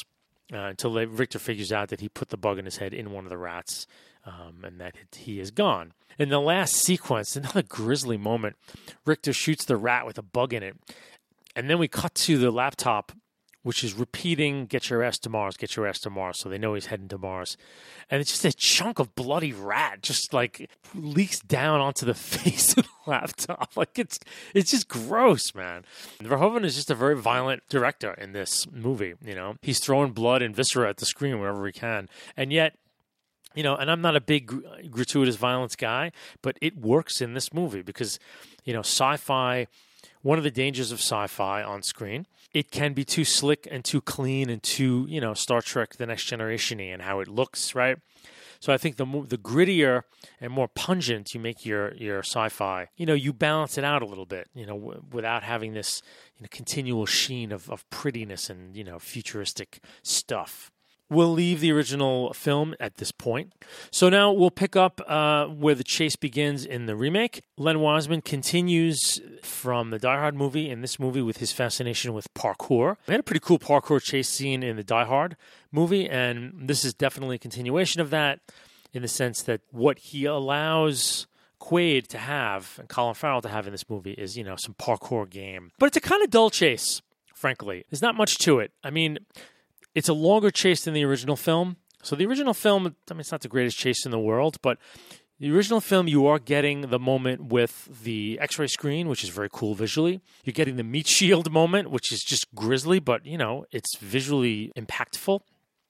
until Richter figures out that he put the bug in his head in one of the rats, and that he is gone. In the last sequence, another grisly moment, Richter shoots the rat with a bug in it. And then we cut to the laptop, which is repeating, get your ass to Mars, get your ass to Mars. So they know he's heading to Mars. And it's just a chunk of bloody rat just like leaks down onto the face of the laptop. Like it's just gross, man. Verhoeven is just a very violent director in this movie, you know. He's throwing blood and viscera at the screen wherever he can. And yet, you know, and I'm not a big gratuitous violence guy, but it works in this movie because, you know, sci-fi, one of the dangers of sci-fi on screen, it can be too slick and too clean and too, you know, Star Trek The Next Generation-y and how it looks, right? So I think the grittier and more pungent you make your sci-fi, you know, you balance it out a little bit, you know, without having this, you know, continual sheen of prettiness and, you know, futuristic stuff. We'll leave the original film at this point. So now we'll pick up where the chase begins in the remake. Len Wiseman continues from the Die Hard movie in this movie with his fascination with parkour. We had a pretty cool parkour chase scene in the Die Hard movie, and this is definitely a continuation of that in the sense that what he allows Quaid to have and Colin Farrell to have in this movie is, you know, some parkour game. But it's a kind of dull chase, frankly. There's not much to it. I mean, it's a longer chase than the original film. So the original film, I mean, it's not the greatest chase in the world, but the original film, you are getting the moment with the X-ray screen, which is very cool visually. You're getting the meat shield moment, which is just grisly, but, you know, it's visually impactful.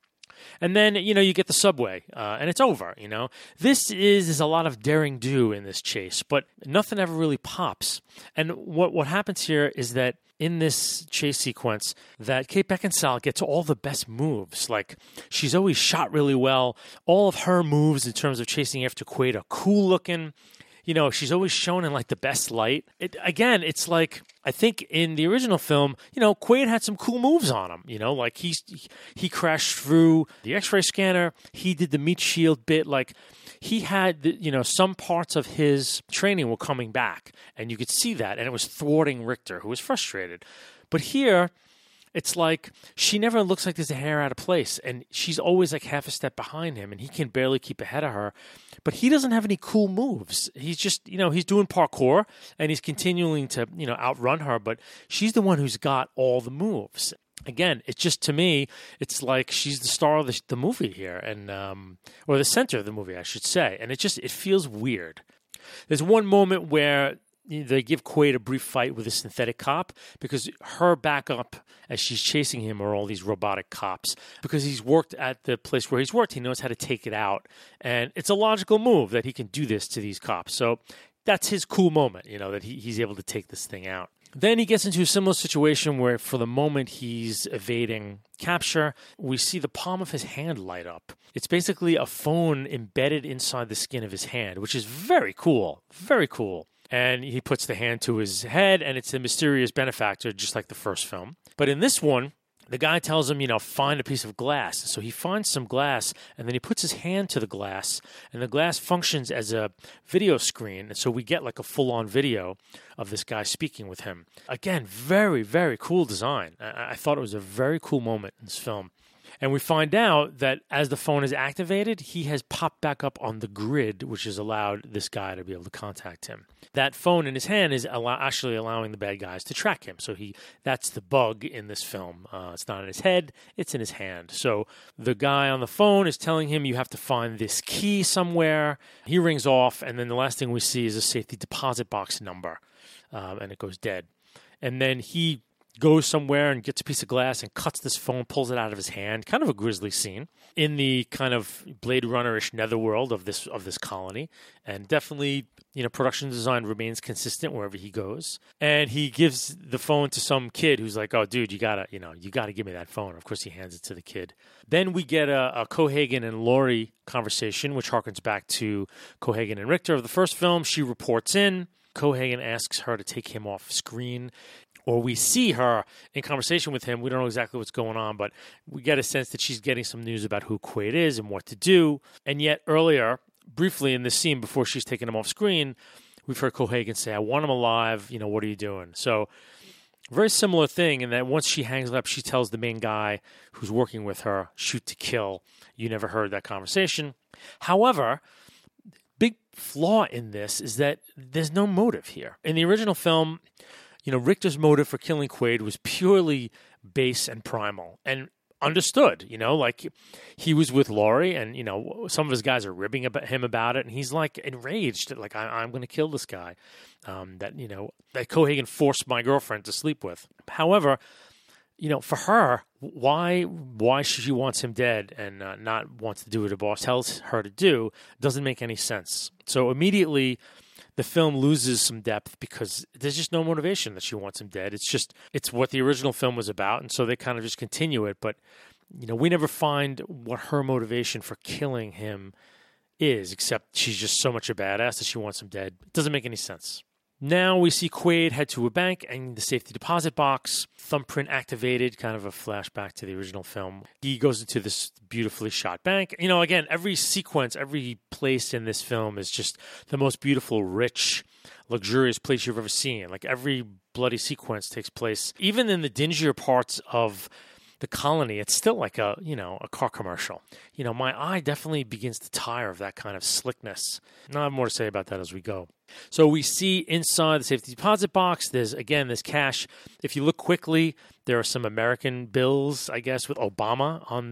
And then, you know, you get the subway, and it's over, you know. This is a lot of daring do in this chase, but nothing ever really pops. And what happens here is that in this chase sequence, that Kate Beckinsale gets all the best moves. Like, she's always shot really well. All of her moves in terms of chasing after Quaid are cool looking. You know, she's always shown in like the best light. It's like, I think in the original film, you know, Quaid had some cool moves on him. You know, like he crashed through the X-ray scanner. He did the meat shield bit. Like he had, you know, some parts of his training were coming back, and you could see that, and it was thwarting Richter, who was frustrated. But here, it's like she never looks like there's a hair out of place, and she's always like half a step behind him, and he can barely keep ahead of her. But he doesn't have any cool moves. He's just, you know, he's doing parkour, and he's continuing to, you know, outrun her, but she's the one who's got all the moves. Again, it's just, to me, it's like she's the star of the movie here, and or the center of the movie, I should say. And it feels weird. There's one moment where they give Quaid a brief fight with a synthetic cop because her backup as she's chasing him are all these robotic cops. Because he's worked at the place where he's worked, he knows how to take it out. And it's a logical move that he can do this to these cops. So that's his cool moment, you know, that he's able to take this thing out. Then he gets into a similar situation where for the moment he's evading capture, we see the palm of his hand light up. It's basically a phone embedded inside the skin of his hand, which is very cool. Very cool. And he puts the hand to his head, and it's a mysterious benefactor, just like the first film. But in this one, the guy tells him, you know, find a piece of glass. So he finds some glass, and then he puts his hand to the glass, and the glass functions as a video screen. And so we get like a full-on video of this guy speaking with him. Again, very, very cool design. I thought it was a very cool moment in this film. And we find out that as the phone is activated, he has popped back up on the grid, which has allowed this guy to be able to contact him. That phone in his hand is actually allowing the bad guys to track him. So that's the bug in this film. It's not in his head, it's in his hand. So the guy on the phone is telling him you have to find this key somewhere. He rings off, and then the last thing we see is a safety deposit box number, and it goes dead. And then he goes somewhere and gets a piece of glass and cuts this phone, pulls it out of his hand. Kind of a grisly scene in the kind of Blade Runner-ish netherworld of this colony. And definitely, you know, production design remains consistent wherever he goes. And he gives the phone to some kid who's like, "Oh, dude, you gotta give me that phone." Of course, he hands it to the kid. Then we get a Cohagen and Laurie conversation, which harkens back to Cohagen and Richter of the first film. She reports in. Cohagen asks her to take him off screen. Or we see her in conversation with him. We don't know exactly what's going on, but we get a sense that she's getting some news about who Quaid is and what to do. And yet earlier, briefly in this scene before she's taking him off screen, we've heard Cohagen say, "I want him alive. You know, what are you doing?" So Very similar thing in that once she hangs up, she tells the main guy who's working with her, shoot to kill. You never heard that conversation. However, big flaw in this is that there's no motive here. In the original film, Richter's motive for killing Quaid was purely base and primal and understood, like he was with Laurie and, some of his guys are ribbing about him about it. And he's like enraged, like, I'm going to kill this guy that Cohaagen forced my girlfriend to sleep with. However, for her, why she wants him dead and not wants to do what her boss tells her to do doesn't make any sense. So immediately the film loses some depth because there's just no motivation that she wants him dead. It's what the original film was about, and so they kind of just continue it. But, we never find what her motivation for killing him is, except she's just so much a badass that she wants him dead. It doesn't make any sense. Now we see Quaid head to a bank and the safety deposit box, thumbprint activated, kind of a flashback to the original film. He goes into this beautifully shot bank. Again, every sequence, every place in this film is just the most beautiful, rich, luxurious place you've ever seen. Like every bloody sequence takes place, even in the dingier parts of the colony, it's still like a car commercial. My eye definitely begins to tire of that kind of slickness. And I'll have more to say about that as we go. So we see inside the safety deposit box, there's cash. If you look quickly, there are some American bills, I guess, with Obama on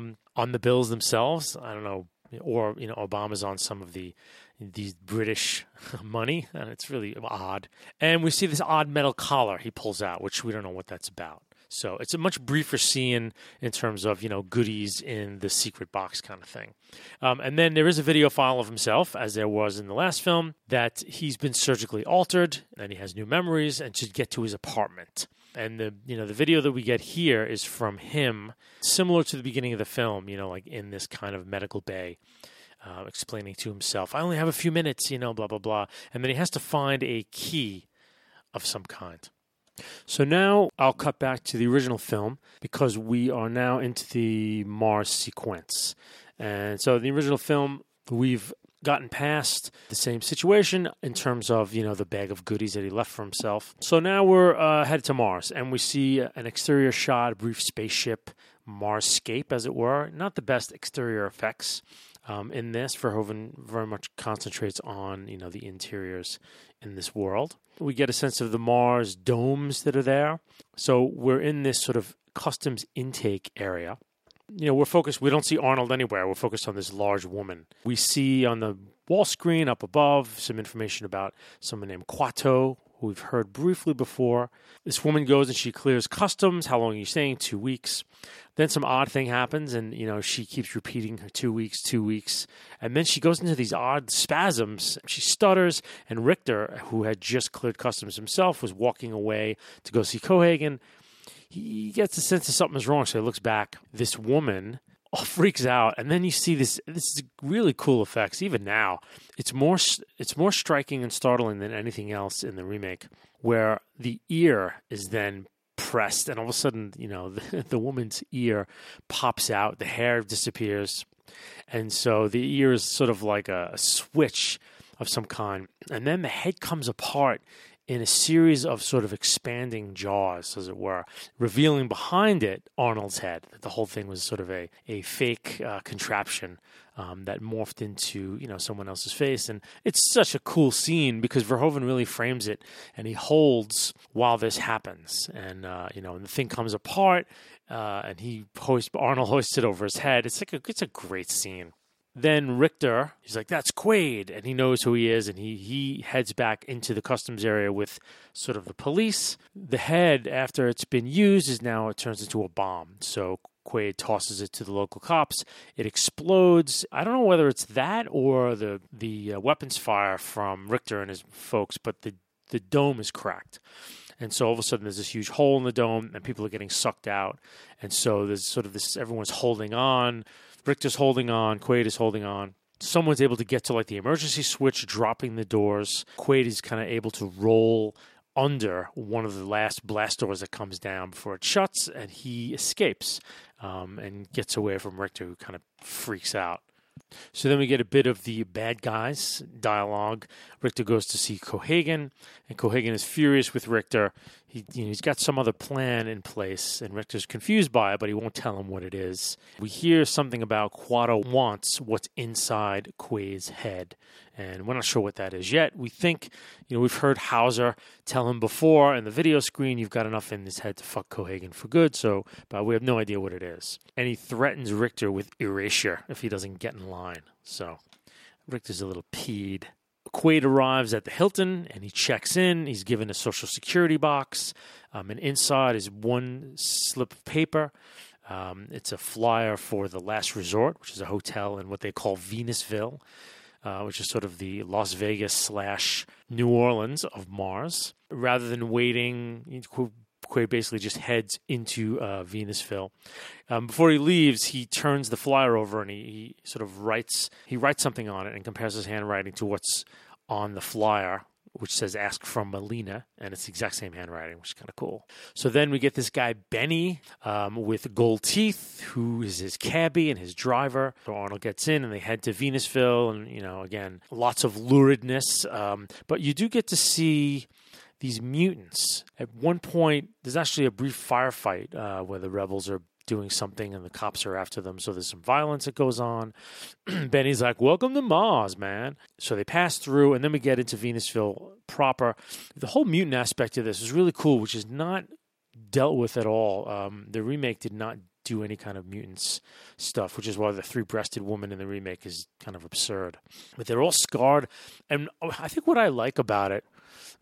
the bills themselves. I don't know, or Obama's on some of these British money, and it's really odd. And we see this odd metal collar he pulls out, which we don't know what that's about. So it's a much briefer scene in terms of, goodies in the secret box kind of thing. And then there is a video file of himself, as there was in the last film, that he's been surgically altered and he has new memories and should get to his apartment. And the video that we get here is from him, similar to the beginning of the film, like in this kind of medical bay. Explaining to himself, I only have a few minutes, blah, blah, blah. And then he has to find a key of some kind. So now I'll cut back to the original film because we are now into the Mars sequence. And so in the original film, we've gotten past the same situation in terms of, the bag of goodies that he left for himself. So now we're headed to Mars and we see an exterior shot, a brief spaceship, Marscape, as it were. Not the best exterior effects. In this, Verhoeven very much concentrates on, the interiors in this world. We get a sense of the Mars domes that are there. So we're in this sort of customs intake area. We're focused, we don't see Arnold anywhere. We're focused on this large woman. We see on the wall screen up above some information about someone named Kuato, who we've heard briefly before. This woman goes and she clears customs. How long are you staying? 2 weeks. Then some odd thing happens, and, she keeps repeating her 2 weeks, 2 weeks. And then she goes into these odd spasms. She stutters, and Richter, who had just cleared customs himself, was walking away to go see Cohaagen. He gets the sense that something's wrong, so he looks back. This woman freaks out, and then you see this is really cool effects. Even now, it's more striking and startling than anything else in the remake, where the ear is then pressed, and all of a sudden, the woman's ear pops out, the hair disappears, and so the ear is sort of like a switch of some kind, and then the head comes apart in a series of sort of expanding jaws, as it were, revealing behind it Arnold's head. The whole thing was sort of a fake contraption that morphed into, someone else's face. And it's such a cool scene because Verhoeven really frames it, and he holds while this happens. And, and the thing comes apart, and Arnold hoists it over his head. It's a great scene. Then Richter, he's like, that's Quaid, and he knows who he is, and he heads back into the customs area with sort of the police. The head, after it's been used, it turns into a bomb. So Quaid tosses it to the local cops. It explodes. I don't know whether it's that or the weapons fire from Richter and his folks, but the dome is cracked. And so all of a sudden there's this huge hole in the dome, and people are getting sucked out. And so there's sort of this, everyone's holding on. Richter's holding on. Quaid is holding on. Someone's able to get to the emergency switch, dropping the doors. Quaid is kind of able to roll under one of the last blast doors that comes down before it shuts, and he escapes and gets away from Richter, who kind of freaks out. So then we get a bit of the bad guys dialogue. Richter goes to see Cohaagen, and Cohaagen is furious with Richter. He's got some other plan in place, and Richter's confused by it, but he won't tell him what it is. We hear something about Quado wants what's inside Quay's head, and we're not sure what that is yet. We think, we've heard Hauser tell him before in the video screen, you've got enough in his head to fuck Cohaagen for good, but we have no idea what it is. And he threatens Richter with erasure if he doesn't get in line. So Richter's a little peed. Quaid arrives at the Hilton, and he checks in. He's given a Social Security box, and inside is one slip of paper. It's a flyer for the Last Resort, which is a hotel in what they call Venusville, which is sort of the Las Vegas / New Orleans of Mars. Rather than waiting, Quaid basically just heads into Venusville. Before he leaves, he turns the flyer over and he sort of writes something on it and compares his handwriting to what's on the flyer, which says "Ask from Melina," and it's the exact same handwriting, which is kind of cool. So then we get this guy Benny with gold teeth, who is his cabbie and his driver. So Arnold gets in and they head to Venusville, and again, lots of luridness, but you do get to see these mutants. At one point, there's actually a brief firefight where the rebels are doing something and the cops are after them, so there's some violence that goes on. Benny's like, "Welcome to Mars, man." So they pass through, and then we get into Venusville proper. The whole mutant aspect of this is really cool, which is not dealt with at all. The remake did not do any kind of mutants stuff, which is why the three-breasted woman in the remake is kind of absurd. But they're all scarred, and I think what I like about it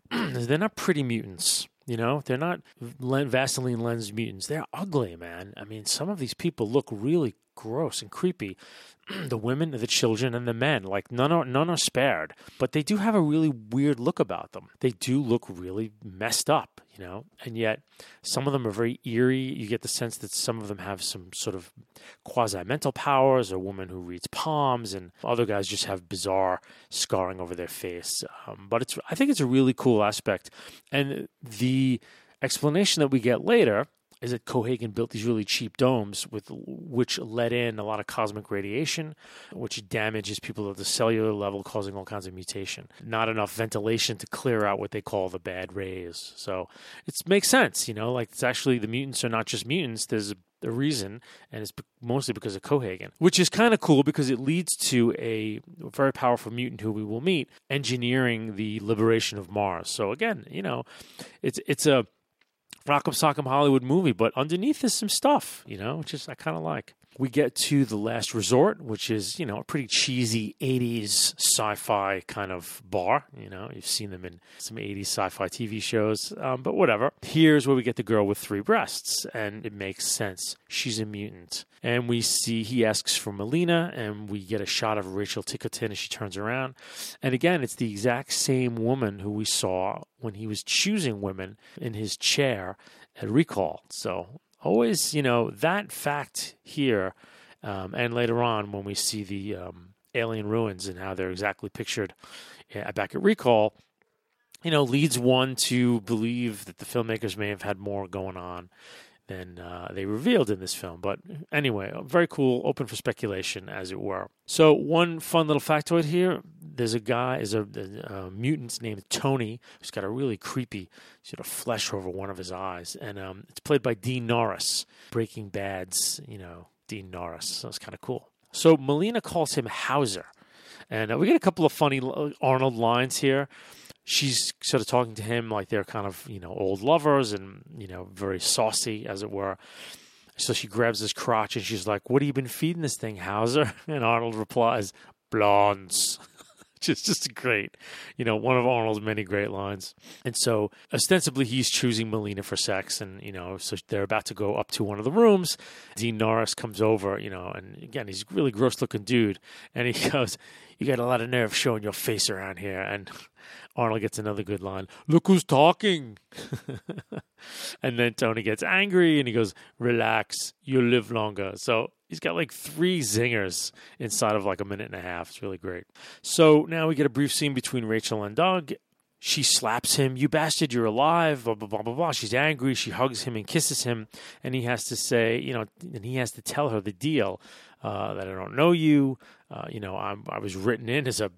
is they're not pretty mutants. They're not Vaseline lens mutants. They're ugly, man. I mean, some of these people look really gross and creepy. The women, the children, and the men, like none are spared. But they do have a really weird look about them. They do look really messed up, and yet some of them are very eerie. You get the sense that some of them have some sort of quasi-mental powers, a woman who reads palms, and other guys just have bizarre scarring over their face. But I think it's a really cool aspect. And the explanation that we get later is that Cohaagen built these really cheap domes which let in a lot of cosmic radiation, which damages people at the cellular level, causing all kinds of mutation. Not enough ventilation to clear out what they call the bad rays. So it makes sense, it's actually the mutants are not just mutants. There's a reason, and it's mostly because of Cohaagen, which is kind of cool because it leads to a very powerful mutant who we will meet engineering the liberation of Mars. So again, it's a Rock'em Sock'em Hollywood movie, but underneath is some stuff, which is I kind of like. We get to The Last Resort, which is, a pretty cheesy 80s sci-fi kind of bar. You've seen them in some 80s sci-fi TV shows, but whatever. Here's where we get the girl with 3 breasts, and it makes sense. She's a mutant. And we see he asks for Melina, and we get a shot of Rachel Ticotin as she turns around. And again, it's the exact same woman who we saw when he was choosing women in his chair at Recall. So always, that fact here, and later on when we see the alien ruins and how they're exactly pictured back at Recall, leads one to believe that the filmmakers may have had more going on than they revealed in this film. But anyway, very cool, open for speculation, as it were. So one fun little factoid here, there's a mutant named Tony who's got a really creepy sort of flesh over one of his eyes. And it's played by Dean Norris, Breaking Bad's, Dean Norris. So it's kind of cool. So Melina calls him Hauser. And we get a couple of funny Arnold lines here. She's sort of talking to him like they're kind of, old lovers and, very saucy, as it were. So she grabs his crotch and she's like, "What have you been feeding this thing, Hauser?" And Arnold replies, "Blondes." Just great. One of Arnold's many great lines. And so ostensibly he's choosing Melina for sex. And, so they're about to go up to one of the rooms. Dean Norris comes over, and again, he's a really gross looking dude. And he goes, "You got a lot of nerve showing your face around here." And Arnold gets another good line. "Look who's talking." And then Tony gets angry and he goes, "Relax, you'll live longer." So he's got like 3 zingers inside of like a minute and a half. It's really great. So now we get a brief scene between Rachel and Doug. She slaps him. "You bastard, you're alive," blah, blah, blah, blah, blah. She's angry. She hugs him and kisses him. And he has to say, and he has to tell her the deal. that I don't know you. I was written in as a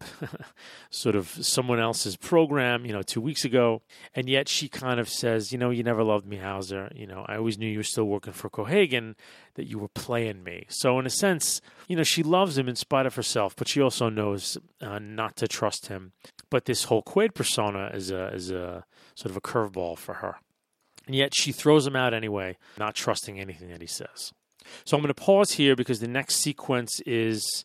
sort of someone else's program, 2 weeks ago. And yet she kind of says, you never loved me, Hauser. I always knew you were still working for Cohaagen, that you were playing me. So in a sense, she loves him in spite of herself, but she also knows not to trust him. But this whole Quaid persona is a sort of a curveball for her. And yet she throws him out anyway, not trusting anything that he says. So I'm going to pause here because the next sequence is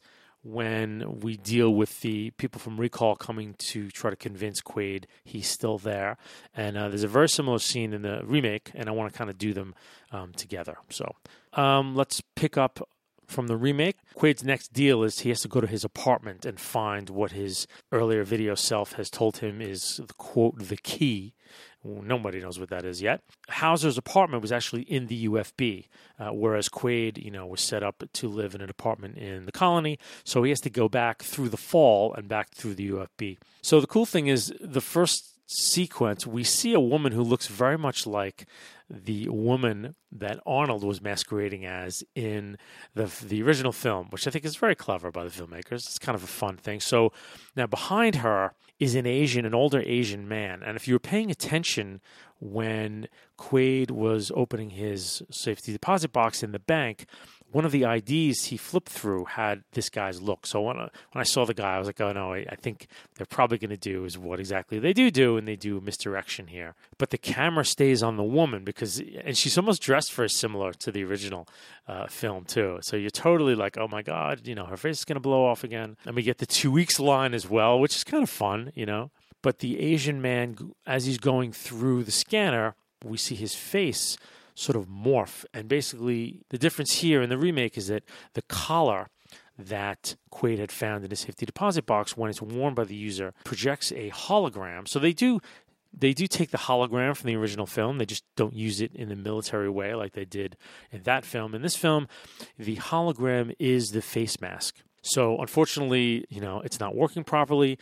when we deal with the people from Recall coming to try to convince Quaid he's still there. And there's a very similar scene in the remake, and I want to kind of do them together. So let's pick up from the remake. Quaid's next deal is he has to go to his apartment and find what his earlier video self has told him is, quote, the key. Nobody knows what that is yet. Hauser's apartment was actually in the UFB, whereas Quaid, was set up to live in an apartment in the colony. So he has to go back through the fall and back through the UFB. So the cool thing is the first sequence, we see a woman who looks very much like the woman that Arnold was masquerading as in the original film, which I think is very clever by the filmmakers. It's kind of a fun thing. So now behind her is an older Asian man. And if you were paying attention when Quaid was opening his safety deposit box in the bank, one of the IDs he flipped through had this guy's look. So when I saw the guy, I was like, oh no, I think they're probably going to do is what exactly they do, and they do misdirection here. But the camera stays on the woman and she's almost dressed very similar to the original film too. So you're totally like, oh my God, her face is going to blow off again. And we get the 2 weeks line as well, which is kind of fun, But the Asian man, as he's going through the scanner, we see his face sort of morph. And basically the difference here in the remake is that the collar that Quaid had found in his safety deposit box, when it's worn by the user, projects a hologram. So they do take the hologram from the original film. They just don't use it in the military way like they did in that film. In this film, the hologram is the face mask. So unfortunately, it's not working properly.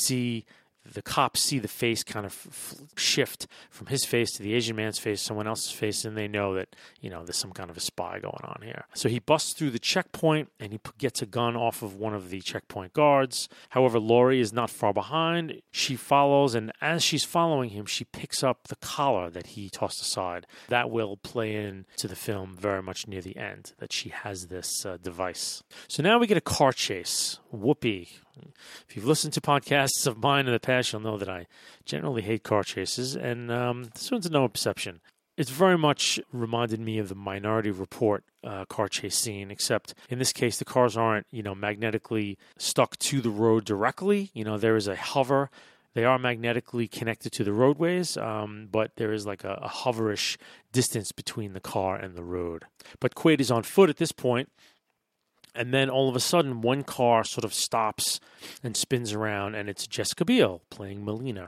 The cops see the face kind of shift from his face to the Asian man's face, someone else's face, and they know that, there's some kind of a spy going on here. So he busts through the checkpoint, and he gets a gun off of one of the checkpoint guards. However, Laurie is not far behind. She follows, and as she's following him, she picks up the collar that he tossed aside. That will play into the film very much near the end, that she has this device. So now we get a car chase. Whoopee. If you've listened to podcasts of mine in the past, you'll know that I generally hate car chases, and this one's no exception. It's very much reminded me of the Minority Report car chase scene, except in this case, the cars aren't, magnetically stuck to the road directly. There is a hover. They are magnetically connected to the roadways, but there is like a hoverish distance between the car and the road. But Quaid is on foot at this point. And then all of a sudden, one car sort of stops and spins around, and it's Jessica Biel playing Melina.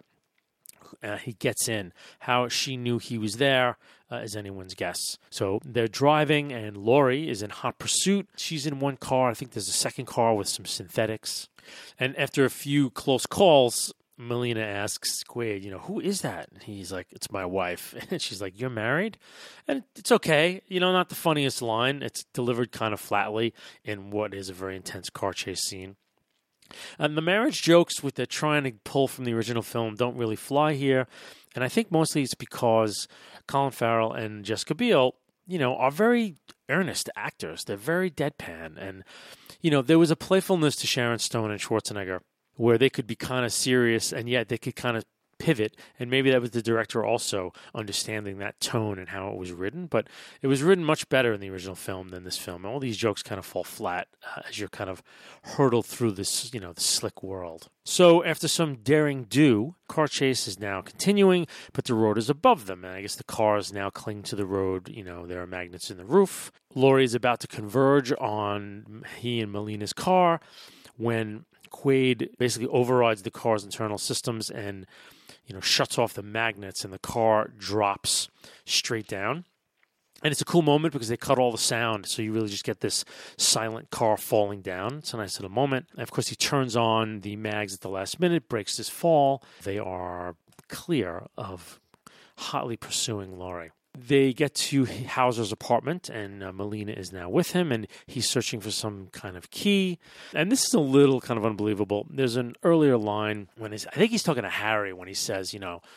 He gets in. How she knew he was there is anyone's guess. So they're driving, and Laurie is in hot pursuit. She's in one car. I think there's a second car with some synthetics. And after a few close calls, Melina asks Quaid, who is that? And he's like, it's my wife. And she's like, you're married? And it's okay. Not the funniest line. It's delivered kind of flatly in what is a very intense car chase scene. And the marriage jokes with the trying to pull from the original film don't really fly here. And I think mostly it's because Colin Farrell and Jessica Biel, are very earnest actors. They're very deadpan. And, there was a playfulness to Sharon Stone and Schwarzenegger where they could be kind of serious and yet they could kind of pivot. And maybe that was the director also understanding that tone and how it was written. But it was written much better in the original film than this film. All these jokes kind of fall flat as you're kind of hurtled through this, the slick world. So after some daring do, car chase is now continuing, but the road is above them. And I guess the cars now cling to the road. There are magnets in the roof. Laurie is about to converge on he and Melina's car when Quaid basically overrides the car's internal systems and, shuts off the magnets, and the car drops straight down. And it's a cool moment because they cut all the sound, so you really just get this silent car falling down. It's a nice little moment. And of course, he turns on the mags at the last minute, breaks his fall. They are clear of hotly pursuing Laurie. They get to Hauser's apartment, and Melina is now with him, and he's searching for some kind of key. And this is a little kind of unbelievable. There's an earlier line when I think he's talking to Harry when he says,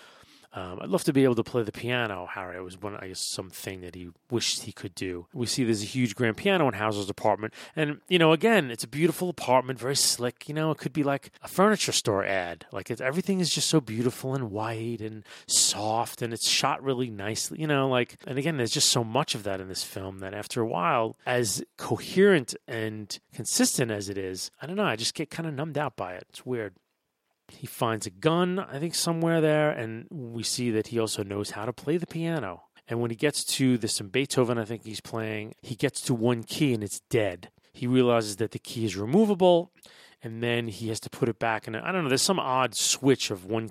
I'd love to be able to play the piano, Harry. It was something that he wished he could do. We see there's a huge grand piano in Hauser's apartment. And, again, it's a beautiful apartment, very slick. It could be like a furniture store ad. Like everything is just so beautiful and white and soft, and it's shot really nicely, and again, there's just so much of that in this film that after a while, as coherent and consistent as it is, I don't know, I just get kind of numbed out by it. It's weird. He finds a gun, I think, somewhere there, and we see that he also knows how to play the piano. And when he gets to some Beethoven, I think he's playing, he gets to one key and it's dead. He realizes that the key is removable, and then he has to put it back. And I don't know, there's some odd switch of one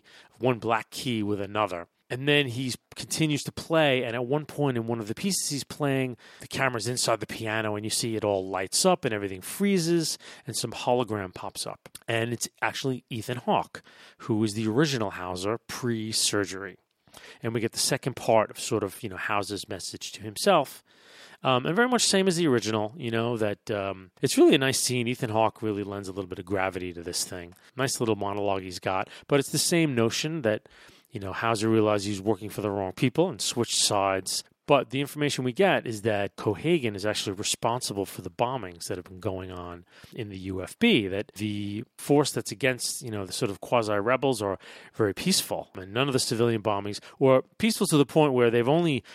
black key with another. And then he continues to play, and at one point in one of the pieces he's playing, the camera's inside the piano, and you see it all lights up, and everything freezes, and some hologram pops up. And it's actually Ethan Hawke, who is the original Hauser pre-surgery. And we get the second part of sort of, Hauser's message to himself. And very much same as the original, that it's really a nice scene. Ethan Hawke really lends a little bit of gravity to this thing. Nice little monologue he's got. But it's the same notion that Hauser realized he's working for the wrong people and switched sides. But the information we get is that Cohaagen is actually responsible for the bombings that have been going on in the UFB, that the force that's against, the sort of quasi-rebels are very peaceful. And none of the civilian bombings, or peaceful to the point where they've only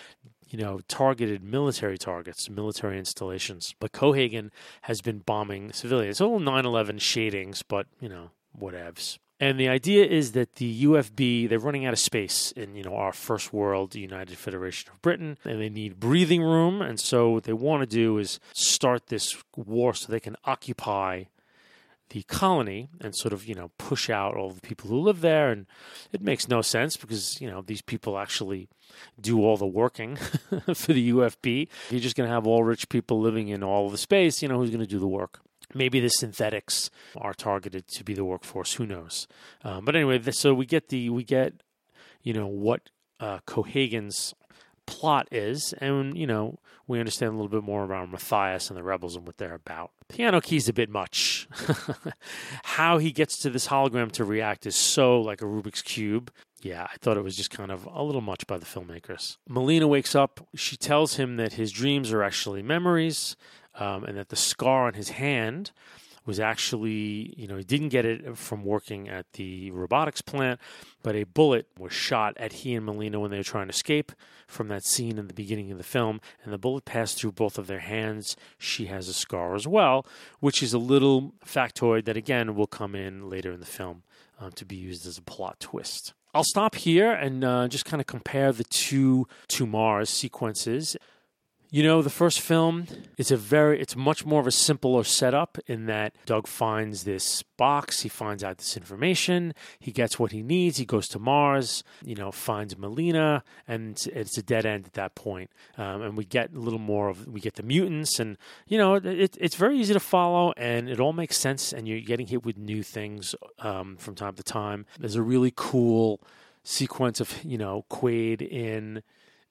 targeted military targets, military installations. But Cohaagen has been bombing civilians. It's all 9/11 shadings, but, whatevs. And the idea is that the UFB, they're running out of space in, our first world, the United Federation of Britain, and they need breathing room. And so what they want to do is start this war so they can occupy the colony and sort of, push out all the people who live there. And it makes no sense because, these people actually do all the working for the UFB. You're just going to have all rich people living in all of the space, who's going to do the work? Maybe the synthetics are targeted to be the workforce. Who knows? But anyway, so we get what Cohaagen's plot is, and we understand a little bit more about Matthias and the rebels and what they're about. Piano key's a bit much. How he gets to this hologram to react is so like a Rubik's Cube. Yeah, I thought it was just kind of a little much by the filmmakers. Melina wakes up. She tells him that his dreams are actually memories. And that the scar on his hand was actually, he didn't get it from working at the robotics plant, but a bullet was shot at he and Melina when they were trying to escape from that scene in the beginning of the film, and the bullet passed through both of their hands. She has a scar as well, which is a little factoid that, again, will come in later in the film to be used as a plot twist. I'll stop here and just kind of compare the two To Mars sequences. The first film, it's much more of a simpler setup in that Doug finds this box, he finds out this information, he gets what he needs, he goes to Mars, finds Melina, and it's a dead end at that point. And we get a little more we get the mutants, and, it's very easy to follow, and it all makes sense, and you're getting hit with new things from time to time. There's a really cool sequence of, Quaid in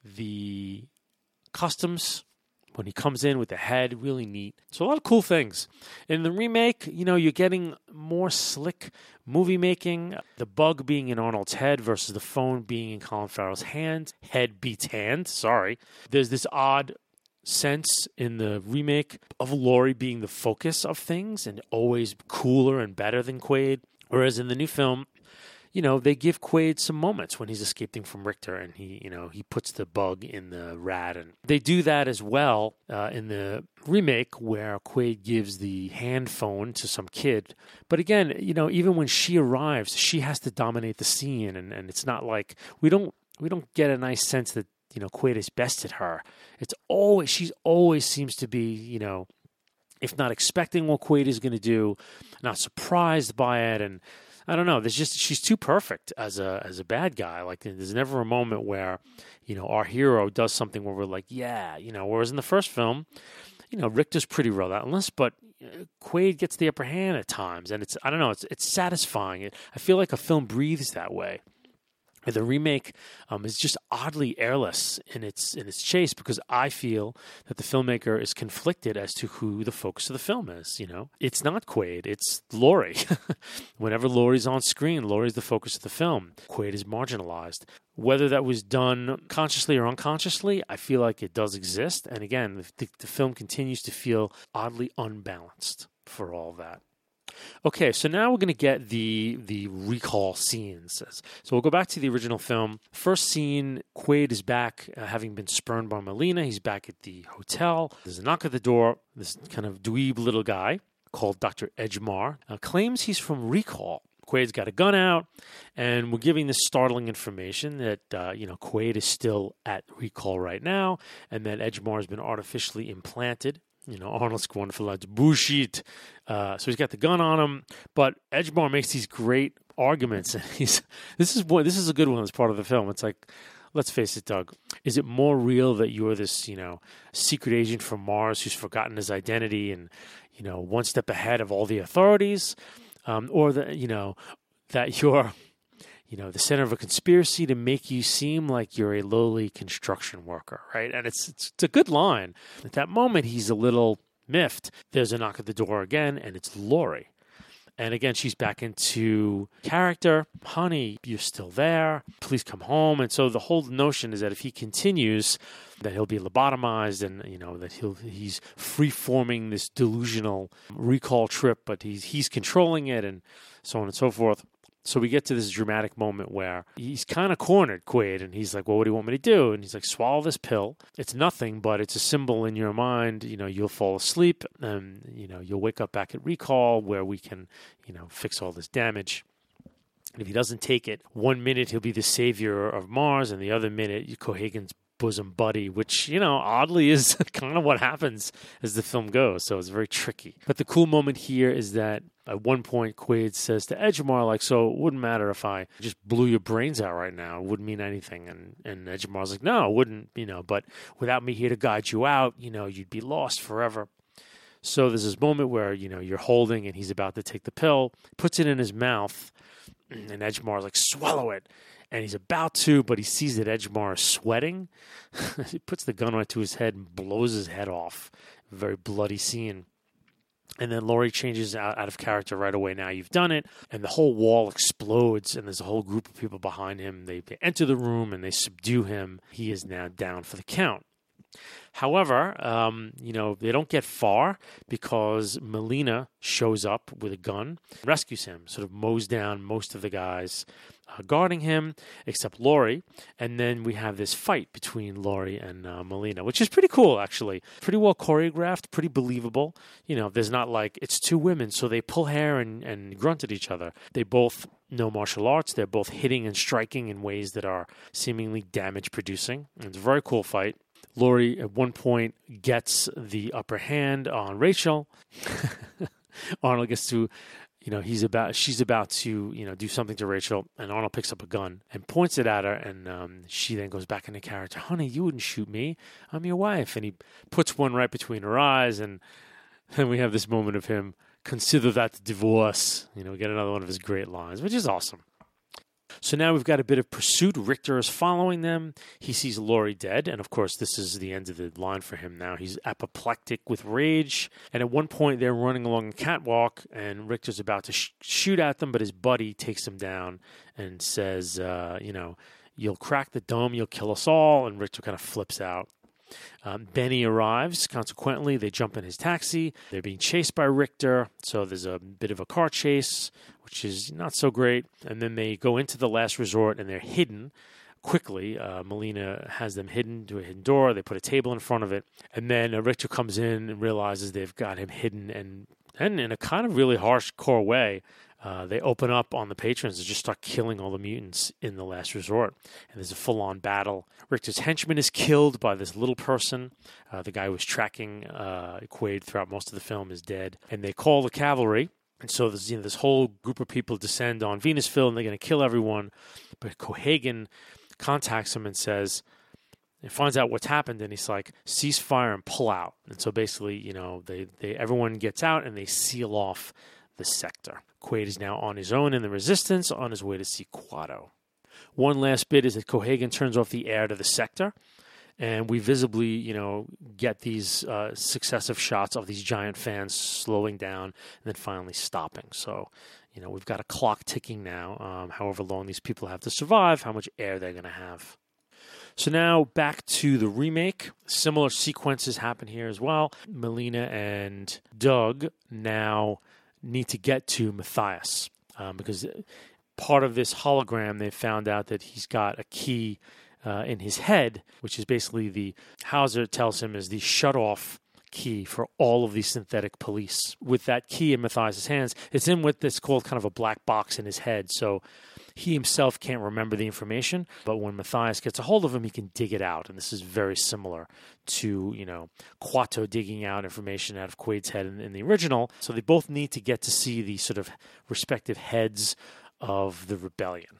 the customs when he comes in with the head, really neat. So a lot of cool things. In the remake, you're getting more slick movie making. The bug being in Arnold's head versus the phone being in Colin Farrell's hand. Head beats hand, sorry. There's this odd sense in the remake of Laurie being the focus of things and always cooler and better than Quaid. Whereas in the new film, they give Quaid some moments when he's escaping from Richter and he puts the bug in the rat. And they do that as well in the remake where Quaid gives the hand phone to some kid. But again, even when she arrives, she has to dominate the scene. And it's not like we don't get a nice sense that, Quaid has bested her. She always seems to be, if not expecting what Quaid is going to do, not surprised by it. And I don't know. She's too perfect as a bad guy. Like there's never a moment where, our hero does something where we're like, yeah, whereas in the first film, Richter's pretty relentless, but Quaid gets the upper hand at times, and it's satisfying. I feel like a film breathes that way. The remake is just oddly airless in its chase, because I feel that the filmmaker is conflicted as to who the focus of the film is. It's not Quaid, it's Laurie. Whenever Laurie's on screen, Laurie's the focus of the film. Quaid is marginalized. Whether that was done consciously or unconsciously, I feel like it does exist. And again, the film continues to feel oddly unbalanced for all that. Okay, so now we're going to get the recall scenes. So we'll go back to the original film. First scene, Quaid is back, having been spurned by Melina. He's back at the hotel. There's a knock at the door. This kind of dweeb little guy called Dr. Edgemar claims he's from Recall. Quaid's got a gun out, and we're giving this startling information that, Quaid is still at Recall right now, and that Edgemar has been artificially implanted. Arnold's going for like bullshit. So he's got the gun on him, but Edgemar makes these great arguments, and this is a good one as part of the film. It's like, let's face it, Doug. Is it more real that you're this, secret agent from Mars who's forgotten his identity and, one step ahead of all the authorities, or that that you're the center of a conspiracy to make you seem like you're a lowly construction worker, right? And it's a good line. At that moment, he's a little miffed. There's a knock at the door again, and it's Laurie. And again, she's back into character. Honey, you're still there. Please come home. And so the whole notion is that if he continues, that he'll be lobotomized, and that he's free-forming this delusional recall trip, but he's controlling it, and so on and so forth. So we get to this dramatic moment where he's kind of cornered, Quaid, and he's like, well, what do you want me to do? And he's like, swallow this pill. It's nothing, but it's a symbol in your mind. You'll fall asleep, and, you'll wake up back at Recall where we can, fix all this damage. And if he doesn't take it, 1 minute he'll be the savior of Mars, and the other minute, Cohagen's bosom buddy, which, oddly is kind of what happens as the film goes. So it's very tricky. But the cool moment here is that at one point, Quaid says to Edgemar, so it wouldn't matter if I just blew your brains out right now. It wouldn't mean anything. And Edgemar's like, no, it wouldn't, but without me here to guide you out, you'd be lost forever. So there's this moment where, you're holding and he's about to take the pill, puts it in his mouth, and Edgemar's like, swallow it. And he's about to, but he sees that Edgemar is sweating. He puts the gun right to his head and blows his head off. Very bloody scene. And then Laurie changes out of character right away. Now you've done it. And the whole wall explodes, and there's a whole group of people behind him. They enter the room, and they subdue him. He is now down for the count. However, they don't get far because Melina shows up with a gun, rescues him, sort of mows down most of the guys guarding him, except Laurie. And then we have this fight between Laurie and Melina, which is pretty cool, actually. Pretty well choreographed, pretty believable. There's not like, it's two women, so they pull hair and grunt at each other. They both know martial arts. They're both hitting and striking in ways that are seemingly damage-producing. It's a very cool fight. Laurie, at one point, gets the upper hand on Rachel. Arnold gets to, she's about to, do something to Rachel, and Arnold picks up a gun and points it at her, and she then goes back into character. Honey, you wouldn't shoot me. I'm your wife. And he puts one right between her eyes, and then we have this moment of him, consider that divorce. We get another one of his great lines, which is awesome. So now we've got a bit of pursuit. Richter is following them. He sees Laurie dead. And, of course, this is the end of the line for him now. He's apoplectic with rage. And at one point, they're running along a catwalk, and Richter's about to shoot at them, but his buddy takes him down and says, you'll crack the dome, you'll kill us all. And Richter kind of flips out. Benny arrives. Consequently, they jump in his taxi. They're being chased by Richter. So there's a bit of a car chase, which is not so great. And then they go into the last resort, and they're hidden quickly. Melina has them hidden to a hidden door. They put a table in front of it. And then Richter comes in and realizes they've got him hidden. And in a kind of really hardcore way, they open up on the patrons and just start killing all the mutants in the last resort. And there's a full-on battle. Richter's henchman is killed by this little person. The guy who was tracking Quaid throughout most of the film is dead. And they call the cavalry. And so there's this whole group of people descend on Venusville, and they're going to kill everyone. But Cohagen contacts him and says, he finds out what's happened, and he's like, cease fire and pull out. And so basically, everyone gets out, and they seal off the sector. Quaid is now on his own in the Resistance, on his way to see Kuato. One last bit is that Cohaagen turns off the air to the sector, and we visibly, get these successive shots of these giant fans slowing down and then finally stopping. So, we've got a clock ticking now, however long these people have to survive, how much air they're going to have. So now back to the remake. Similar sequences happen here as well. Melina and Doug now need to get to Matthias because part of this hologram, they found out that he's got a key in his head, which is basically the Hauser tells him is the shut-off key for all of these synthetic police. With that key in Matthias' hands, it's in what it's called kind of a black box in his head. So he himself can't remember the information, but when Matthias gets a hold of him, he can dig it out. And this is very similar to, Kuato digging out information out of Quaid's head in the original. So they both need to get to see the sort of respective heads of the rebellion.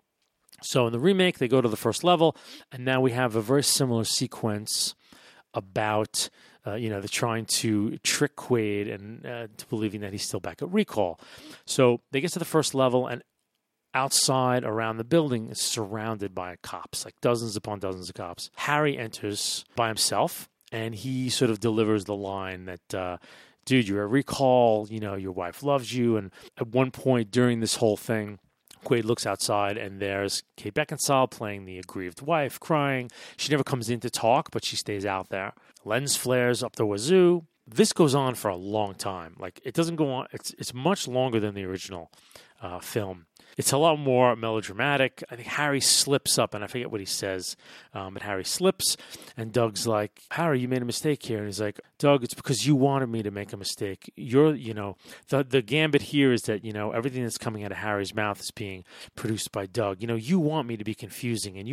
So in the remake, they go to the first level, and now we have a very similar sequence about, they're trying to trick Quaid and to believing that he's still back at Recall. So they get to the first level, and outside around the building is surrounded by cops, like dozens upon dozens of cops. Harry enters by himself, and he sort of delivers the line that, dude, you're at Recall, your wife loves you. And at one point during this whole thing, Quaid looks outside, and there's Kate Beckinsale playing the aggrieved wife, crying. She never comes in to talk, but she stays out there. Lens flares up the wazoo. This goes on for a long time. Like, it doesn't go on. It's much longer than the original film. It's a lot more melodramatic. I think Harry slips up, and I forget what he says, but Harry slips, and Doug's like, Harry, you made a mistake here. And he's like, Doug, it's because you wanted me to make a mistake. The gambit here is that, everything that's coming out of Harry's mouth is being produced by Doug. You want me to be confusing, and you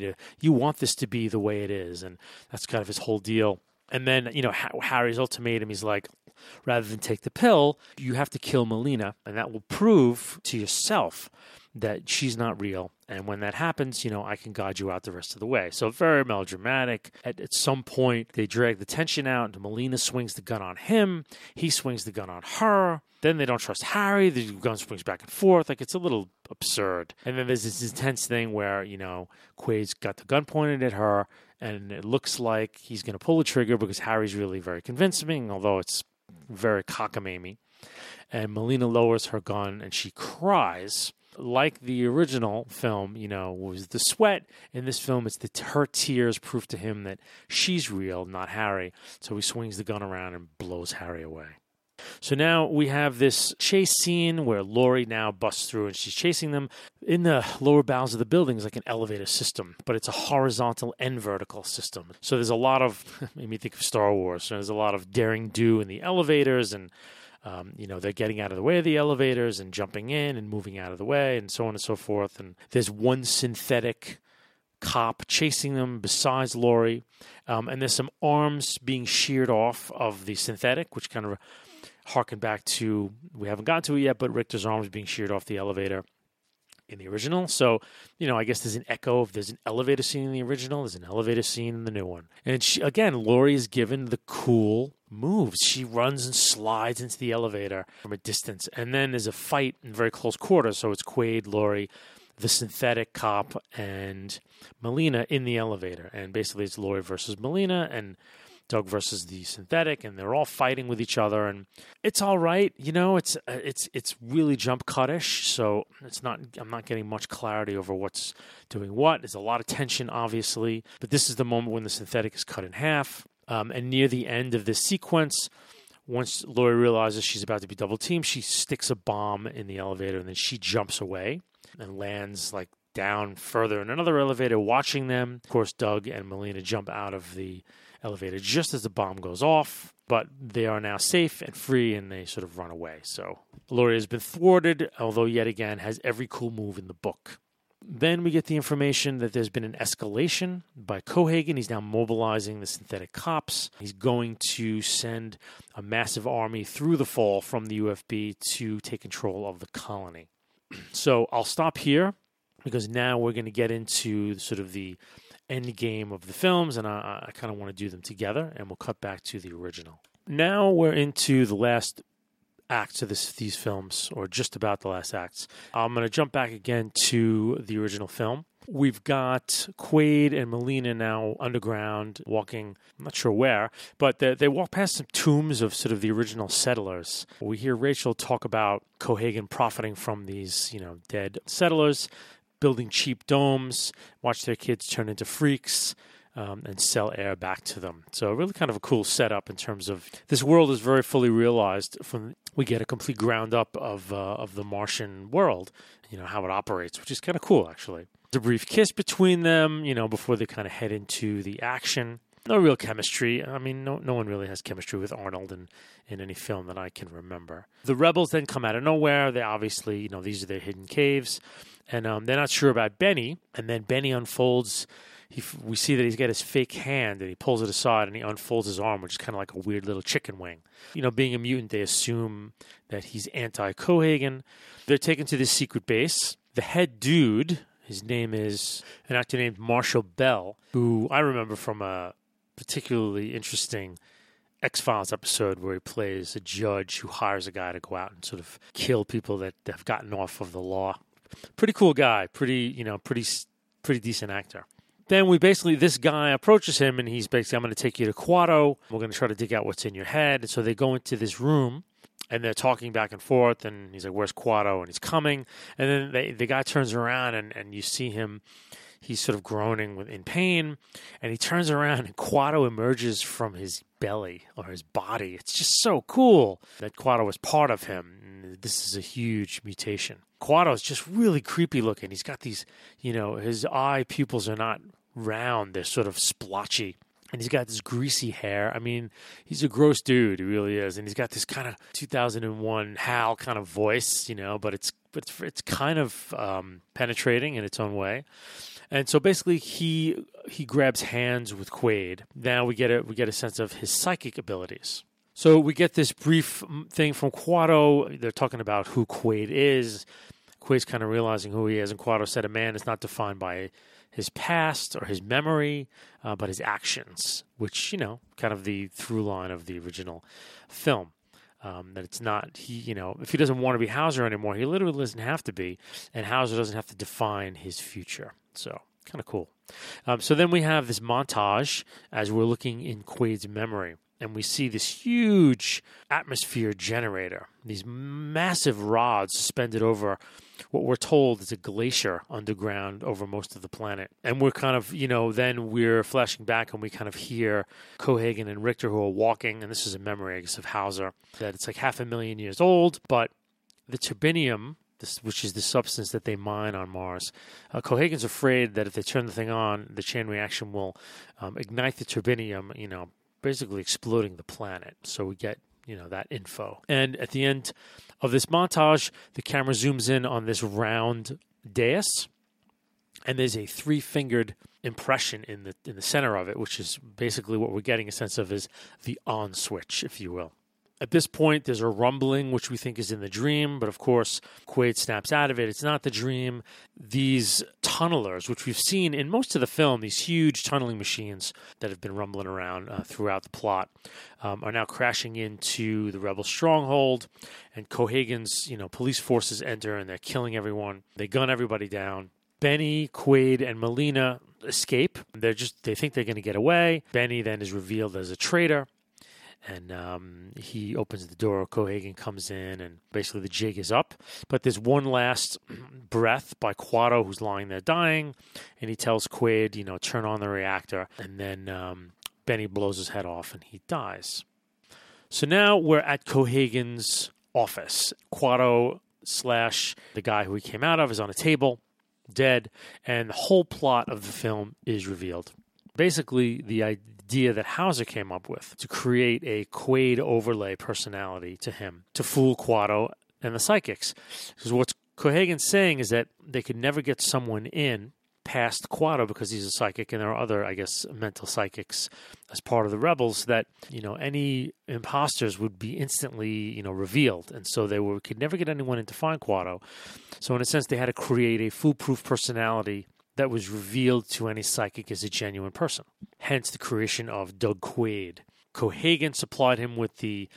want this to be the way it is. And that's kind of his whole deal. And then, Harry's ultimatum, he's like, rather than take the pill, you have to kill Melina, and that will prove to yourself that she's not real. And when that happens, I can guide you out the rest of the way. So very melodramatic. At some point, they drag the tension out, and Melina swings the gun on him. He swings the gun on her. Then they don't trust Harry. The gun swings back and forth. Like, it's a little absurd. And then there's this intense thing where, Quaid's got the gun pointed at her, and it looks like he's going to pull the trigger because Harry's really very convincing, although it's very cockamamie. And Melina lowers her gun, and she cries. Like the original film, was the sweat. In this film, it's her tears prove to him that she's real, not Harry. So he swings the gun around and blows Harry away. So now we have this chase scene where Laurie now busts through and she's chasing them. In the lower bowels of the building is like an elevator system, but it's a horizontal and vertical system. So there's a lot of, made me think of Star Wars. So there's a lot of daring do in the elevators, and they're getting out of the way of the elevators and jumping in and moving out of the way and so on and so forth. And there's one synthetic cop chasing them besides Laurie. And there's some arms being sheared off of the synthetic, which kind of harken back to, we haven't gotten to it yet, but Richter's arms being sheared off the elevator in the original. So, I guess there's an echo of, there's an elevator scene in the original, there's an elevator scene in the new one. And Laurie is given the cool moves. She runs and slides into the elevator from a distance. And then there's a fight in very close quarters. So it's Quaid, Laurie, the synthetic cop, and Melina in the elevator. And basically it's Laurie versus Melina, and Doug versus the synthetic, and they're all fighting with each other, and it's all right. It's really jump cut-ish, so I'm not getting much clarity over what's doing what. There's a lot of tension, obviously, but this is the moment when the synthetic is cut in half. And near the end of this sequence, once Laurie realizes she's about to be double-teamed, she sticks a bomb in the elevator, and then she jumps away and lands like down further in another elevator, watching them. Of course, Doug and Melina jump out of the elevator just as the bomb goes off, but they are now safe and free, and they sort of run away. So Laurie has been thwarted, although yet again has every cool move in the book. Then we get the information that there's been an escalation by Cohaagen. He's now mobilizing the synthetic cops. He's going to send a massive army through the fall from the UFB to take control of the colony. So I'll stop here, because now we're going to get into sort of the end game of the films, and I kind of want to do them together, and we'll cut back to the original. Now we're into the last acts of these films, or just about the last acts. I'm going to jump back again to the original film. We've got Quaid and Melina now underground, walking, I'm not sure where, but they walk past some tombs of sort of the original settlers. We hear Rachel talk about Cohaagen profiting from these, dead settlers, building cheap domes, watch their kids turn into freaks, and sell air back to them. So really kind of a cool setup in terms of this world is very fully realized. We get a complete ground up of the Martian world, how it operates, which is kind of cool, actually. There's a brief kiss between them, before they kind of head into the action. No real chemistry. I mean, no one really has chemistry with Arnold in any film that I can remember. The rebels then come out of nowhere. They obviously, these are their hidden caves. And they're not sure about Benny. And then Benny unfolds. We see that he's got his fake hand, and he pulls it aside, and he unfolds his arm, which is kind of like a weird little chicken wing. Being a mutant, they assume that he's anti-Cohaagen. They're taken to this secret base. The head dude, his name is an actor named Marshall Bell, who I remember from a particularly interesting X-Files episode where he plays a judge who hires a guy to go out and sort of kill people that have gotten off of the law. Pretty cool guy, pretty decent actor. Then this guy approaches him, and he's basically, I'm going to take you to Kuato. We're going to try to dig out what's in your head. And so they go into this room, and they're talking back and forth, and he's like, where's Kuato? And he's coming. And then the guy turns around, and you see him, he's sort of groaning in pain, and he turns around, and Kuato emerges from his belly or his body. It's just so cool that Kuato was part of him. This is a huge mutation. Kuato is just really creepy looking. He's got these, his eye pupils are not round. They're sort of splotchy. And he's got this greasy hair. I mean, he's a gross dude. He really is. And he's got this kind of 2001 Hal kind of voice, but it's kind of penetrating in its own way. And so basically he grabs hands with Quaid. Now we get a sense of his psychic abilities. So we get this brief thing from Kuato. They're talking about who Quaid is. Quaid's kind of realizing who he is. And Kuato said a man is not defined by his past or his memory, but his actions, which, kind of the through line of the original film. That it's not, if he doesn't want to be Hauser anymore, he literally doesn't have to be. And Hauser doesn't have to define his future. So kind of cool. So then we have this montage as we're looking in Quaid's memory. And we see this huge atmosphere generator, these massive rods suspended over what we're told is a glacier underground over most of the planet. And we're kind of, then we're flashing back and we kind of hear Cohaagen and Richter who are walking, and this is a memory, I guess, of Hauser, that it's like 500,000 years old, but the turbinium, which is the substance that they mine on Mars, Cohaagen's afraid that if they turn the thing on, the chain reaction will ignite the turbinium, basically exploding the planet. So we get, that info. And at the end of this montage, the camera zooms in on this round dais, and there's a 3-fingered impression in the center of it, which is basically what we're getting a sense of is the on switch, if you will. At this point, there's a rumbling, which we think is in the dream, but of course, Quaid snaps out of it. It's not the dream. These tunnelers, which we've seen in most of the film, these huge tunneling machines that have been rumbling around throughout the plot, are now crashing into the rebel stronghold, and Cohaagen's, police forces enter, and they're killing everyone. They gun everybody down. Benny, Quaid, and Melina escape. They think they're going to get away. Benny then is revealed as a traitor. And he opens the door, Cohaagen comes in, and basically the jig is up. But there's one last breath by Kuato, who's lying there dying, and he tells Quaid, turn on the reactor. And then Benny blows his head off, and he dies. So now we're at Cohaagen's office. Kuato / the guy who he came out of is on a table, dead, and the whole plot of the film is revealed. Basically, the idea that Hauser came up with to create a Quaid overlay personality to him to fool Kuato and the psychics. Because what Cohaagen's saying is that they could never get someone in past Kuato because he's a psychic, and there are other, I guess, mental psychics as part of the rebels that, any imposters would be instantly, revealed. And so they could never get anyone in to find Kuato. So in a sense, they had to create a foolproof personality that was revealed to any psychic as a genuine person. Hence the creation of Doug Quaid. Cohaagen supplied him with the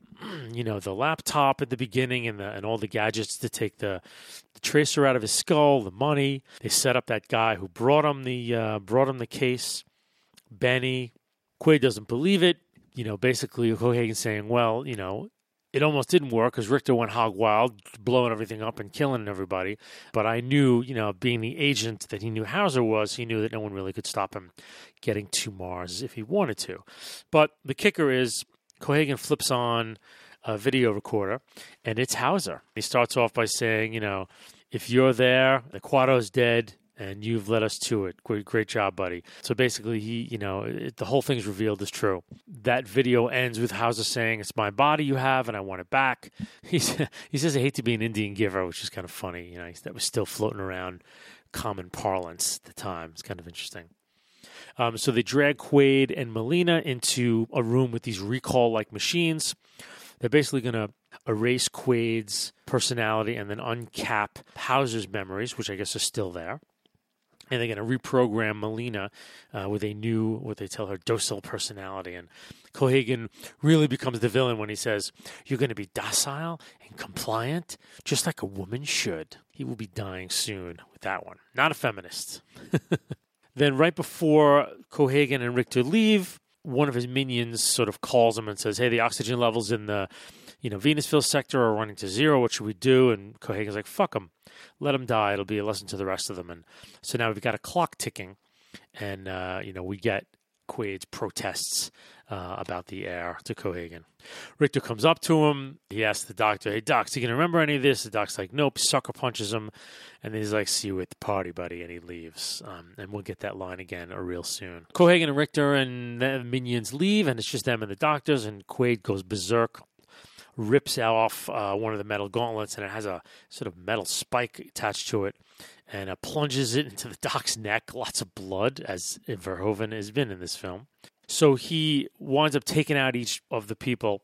laptop at the beginning and all the gadgets to take the tracer out of his skull, the money. They set up that guy who brought him the case, Benny. Quaid doesn't believe it. Basically Cohaagen saying, well, it almost didn't work because Richter went hog wild, blowing everything up and killing everybody. But I knew, being the agent that he knew Hauser was, he knew that no one really could stop him getting to Mars if he wanted to. But the kicker is Cohaagen flips on a video recorder, and it's Hauser. He starts off by saying, if you're there, the Quado's dead, and you've led us to it. Great job, buddy. So basically, the whole thing's revealed as true. That video ends with Hauser saying, it's my body you have, and I want it back. He says, I hate to be an Indian giver, which is kind of funny. That was still floating around common parlance at the time. It's kind of interesting. So they drag Quaid and Melina into a room with these recall-like machines. They're basically going to erase Quaid's personality and then uncap Hauser's memories, which I guess are still there. And they're going to reprogram Melina with a new, what they tell her, docile personality. And Cohaagen really becomes the villain when he says, you're going to be docile and compliant, just like a woman should. He will be dying soon with that one. Not a feminist. Then right before Cohaagen and Richter leave, one of his minions sort of calls him and says, hey, the oxygen levels in the Venusville sector are running to zero. What should we do? And Cohaagen's like, fuck them. Let them die. It'll be a lesson to the rest of them. And so now we've got a clock ticking, and, we get Quaid's protests about the air to Cohaagen. Richter comes up to him. He asks the doctor, hey, Doc, is he going to remember any of this? The doc's like, nope, sucker punches him. And then he's like, see you at the party, buddy. And he leaves. And we'll get that line again real soon. Cohaagen and Richter and the minions leave, and it's just them and the doctors, and Quaid goes berserk, rips off one of the metal gauntlets, and it has a sort of metal spike attached to it, and plunges it into the doc's neck. Lots of blood, as Verhoeven has been in this film. So he winds up taking out each of the people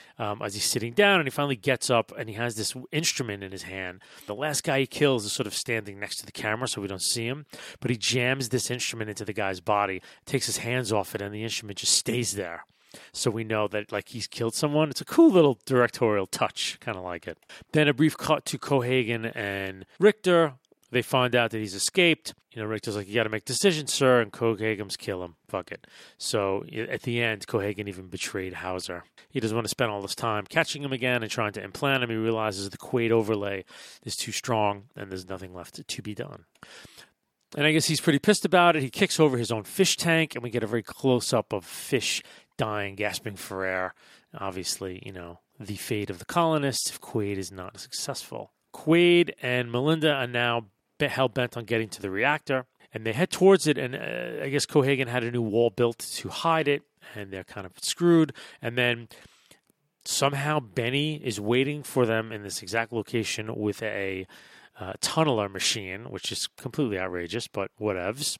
as he's sitting down, and he finally gets up, and he has this instrument in his hand. The last guy he kills is sort of standing next to the camera, so we don't see him, but he jams this instrument into the guy's body, takes his hands off it, and the instrument just stays there. So we know that, he's killed someone. It's a cool little directorial touch, kind of like it. Then a brief cut to Cohaagen and Richter. They find out that he's escaped. Richter's like, you got to make decisions, sir. And Cohaagen's kill him. Fuck it. So at the end, Cohaagen even betrayed Hauser. He doesn't want to spend all this time catching him again and trying to implant him. He realizes the Quaid overlay is too strong and there's nothing left to be done. And I guess he's pretty pissed about it. He kicks over his own fish tank, and we get a very close-up of fish dying, gasping for air. Obviously, the fate of the colonists if Quaid is not successful. Quaid and Melinda are now hell-bent on getting to the reactor, and they head towards it, and I guess Cohaagen had a new wall built to hide it, and they're kind of screwed. And then somehow Benny is waiting for them in this exact location with a tunneler machine, which is completely outrageous, but whatevs.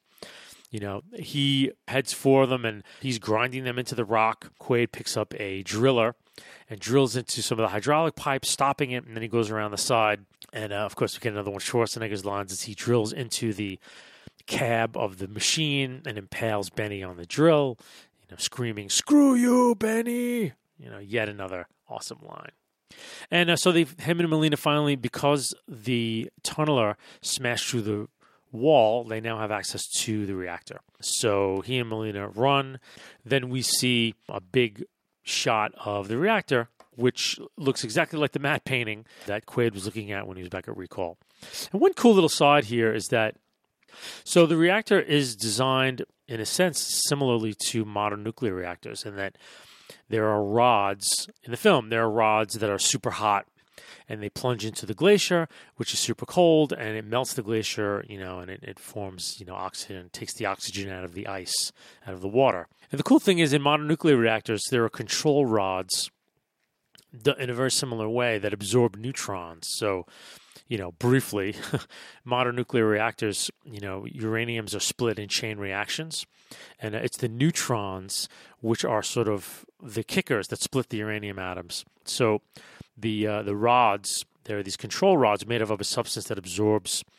He heads for them, and he's grinding them into the rock. Quaid picks up a driller and drills into some of the hydraulic pipes, stopping it, and then he goes around the side. And, of course, we get another one of Schwarzenegger's lines as he drills into the cab of the machine and impales Benny on the drill, screaming, "Screw you, Benny!" Yet another awesome line. And so him and Melina finally, because the tunneler smashed through the wall, they now have access to the reactor. So he and Melina run. Then we see a big shot of the reactor, which looks exactly like the matte painting that Quaid was looking at when he was back at Recall. And one cool little side here is that, so the reactor is designed, in a sense, similarly to modern nuclear reactors, in that there are rods, in the film, there are rods that are super hot, and they plunge into the glacier, which is super cold, and it melts the glacier, and it forms, oxygen, takes the oxygen out of the ice, out of the water. And the cool thing is, in modern nuclear reactors, there are control rods in a very similar way that absorb neutrons. So, briefly, modern nuclear reactors, uraniums are split in chain reactions, and it's the neutrons which are sort of the kickers that split the uranium atoms. So the rods, there are these control rods made of a substance that absorbs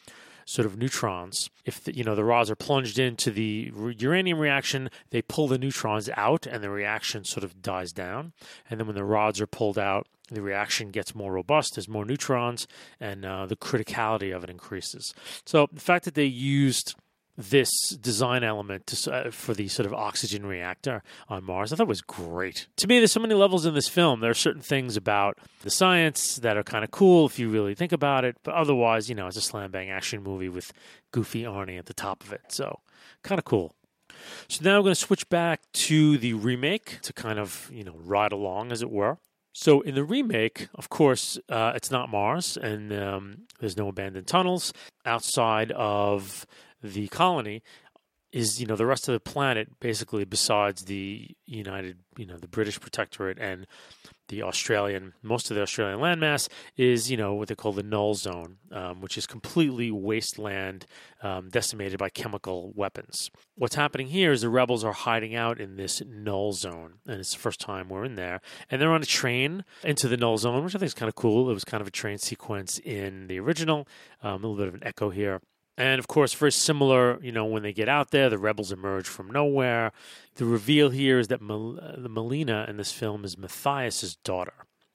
sort of neutrons. If the rods are plunged into the uranium reaction, they pull the neutrons out and the reaction sort of dies down. And then when the rods are pulled out, the reaction gets more robust, there's more neutrons, and the criticality of it increases. So the fact that they used this design element for the sort of oxygen reactor on Mars, I thought was great. To me, there's so many levels in this film. There are certain things about the science that are kind of cool if you really think about it, but otherwise, it's a slam-bang action movie with goofy Arnie at the top of it. So kind of cool. So now I'm going to switch back to the remake to kind of, ride along, as it were. So in the remake, of course, it's not Mars, and there's no abandoned tunnels. Outside of the colony is, the rest of the planet, basically, besides the the British Protectorate and most of the Australian landmass is, what they call the null zone, which is completely wasteland, decimated by chemical weapons. What's happening here is the rebels are hiding out in this null zone, and it's the first time we're in there. And they're on a train into the null zone, which I think is kind of cool. It was kind of a train sequence in the original, a little bit of an echo here. And, of course, very similar, when they get out there, the rebels emerge from nowhere. The reveal here is that Melina in this film is Matthias' daughter.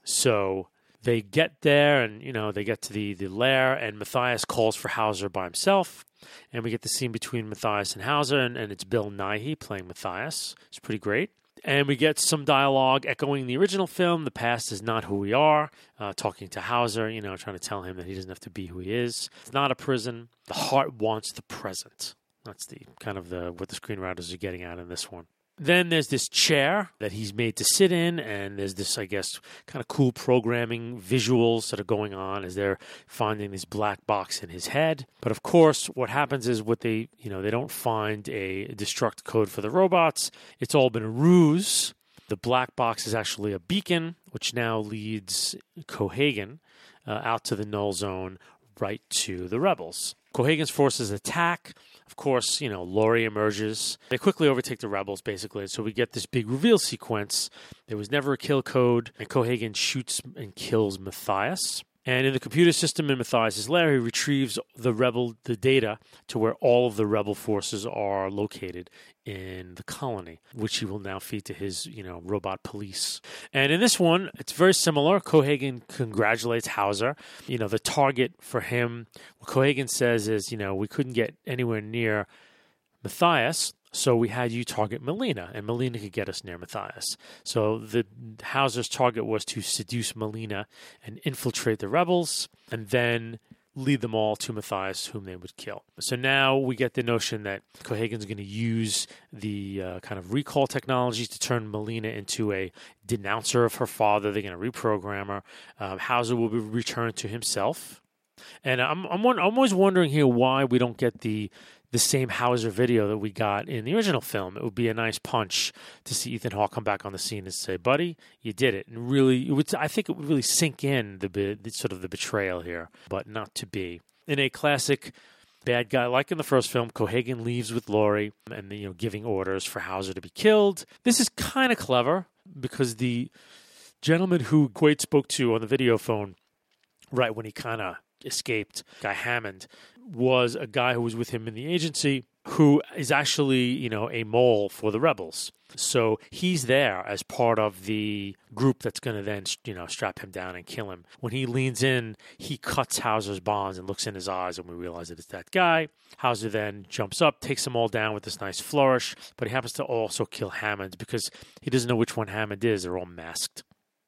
So they get there and, they get to the lair, and Matthias calls for Hauser by himself. And we get the scene between Matthias and Hauser, and it's Bill Nighy playing Matthias. It's pretty great. And we get some dialogue echoing the original film. The past is not who we are. Talking to Hauser, trying to tell him that he doesn't have to be who he is. It's not a prison. The heart wants the present. That's the kind of what the screenwriters are getting at in this one. Then there's this chair that he's made to sit in, and there's this, I guess, kind of cool programming visuals that are going on as they're finding this black box in his head. But of course, what happens is they don't find a destruct code for the robots. It's all been a ruse. The black box is actually a beacon, which now leads Cohaagen out to the null zone, right to the rebels. Cohaagen's forces attack. Of course, Laurie emerges. They quickly overtake the rebels, basically. So we get this big reveal sequence. There was never a kill code, and Cohaagen shoots and kills Matthias. And in the computer system in Matthias' lair, he retrieves the data to where all of the rebel forces are located in the colony, which he will now feed to his, robot police. And in this one, it's very similar. Cohaagen congratulates Hauser. The target for him, what Cohaagen says is, we couldn't get anywhere near Matthias, so we had you target Melina, and Melina could get us near Matthias. So the Hauser's target was to seduce Melina and infiltrate the rebels, and then lead them all to Matthias, whom they would kill. So now we get the notion that Cohaagen's going to use the kind of recall technology to turn Melina into a denouncer of her father. They're going to reprogram her. Hauser will be returned to himself. And I'm always wondering here why we don't get the same Hauser video that we got in the original film. It would be a nice punch to see Ethan Hawke come back on the scene and say, "Buddy, you did it." And really, I think it would really sink in the sort of the betrayal here, but not to be. In a classic bad guy, like in the first film, Cohaagen leaves with Laurie and giving orders for Hauser to be killed. This is kind of clever because the gentleman who Quaid spoke to on the video phone right when he kind of escaped, Guy Hammond, was a guy who was with him in the agency who is actually, a mole for the rebels. So he's there as part of the group that's going to then, strap him down and kill him. When he leans in, he cuts Hauser's bonds and looks in his eyes, and we realize that it's that guy. Hauser then jumps up, takes them all down with this nice flourish, but he happens to also kill Hammond because he doesn't know which one Hammond is. They're all masked.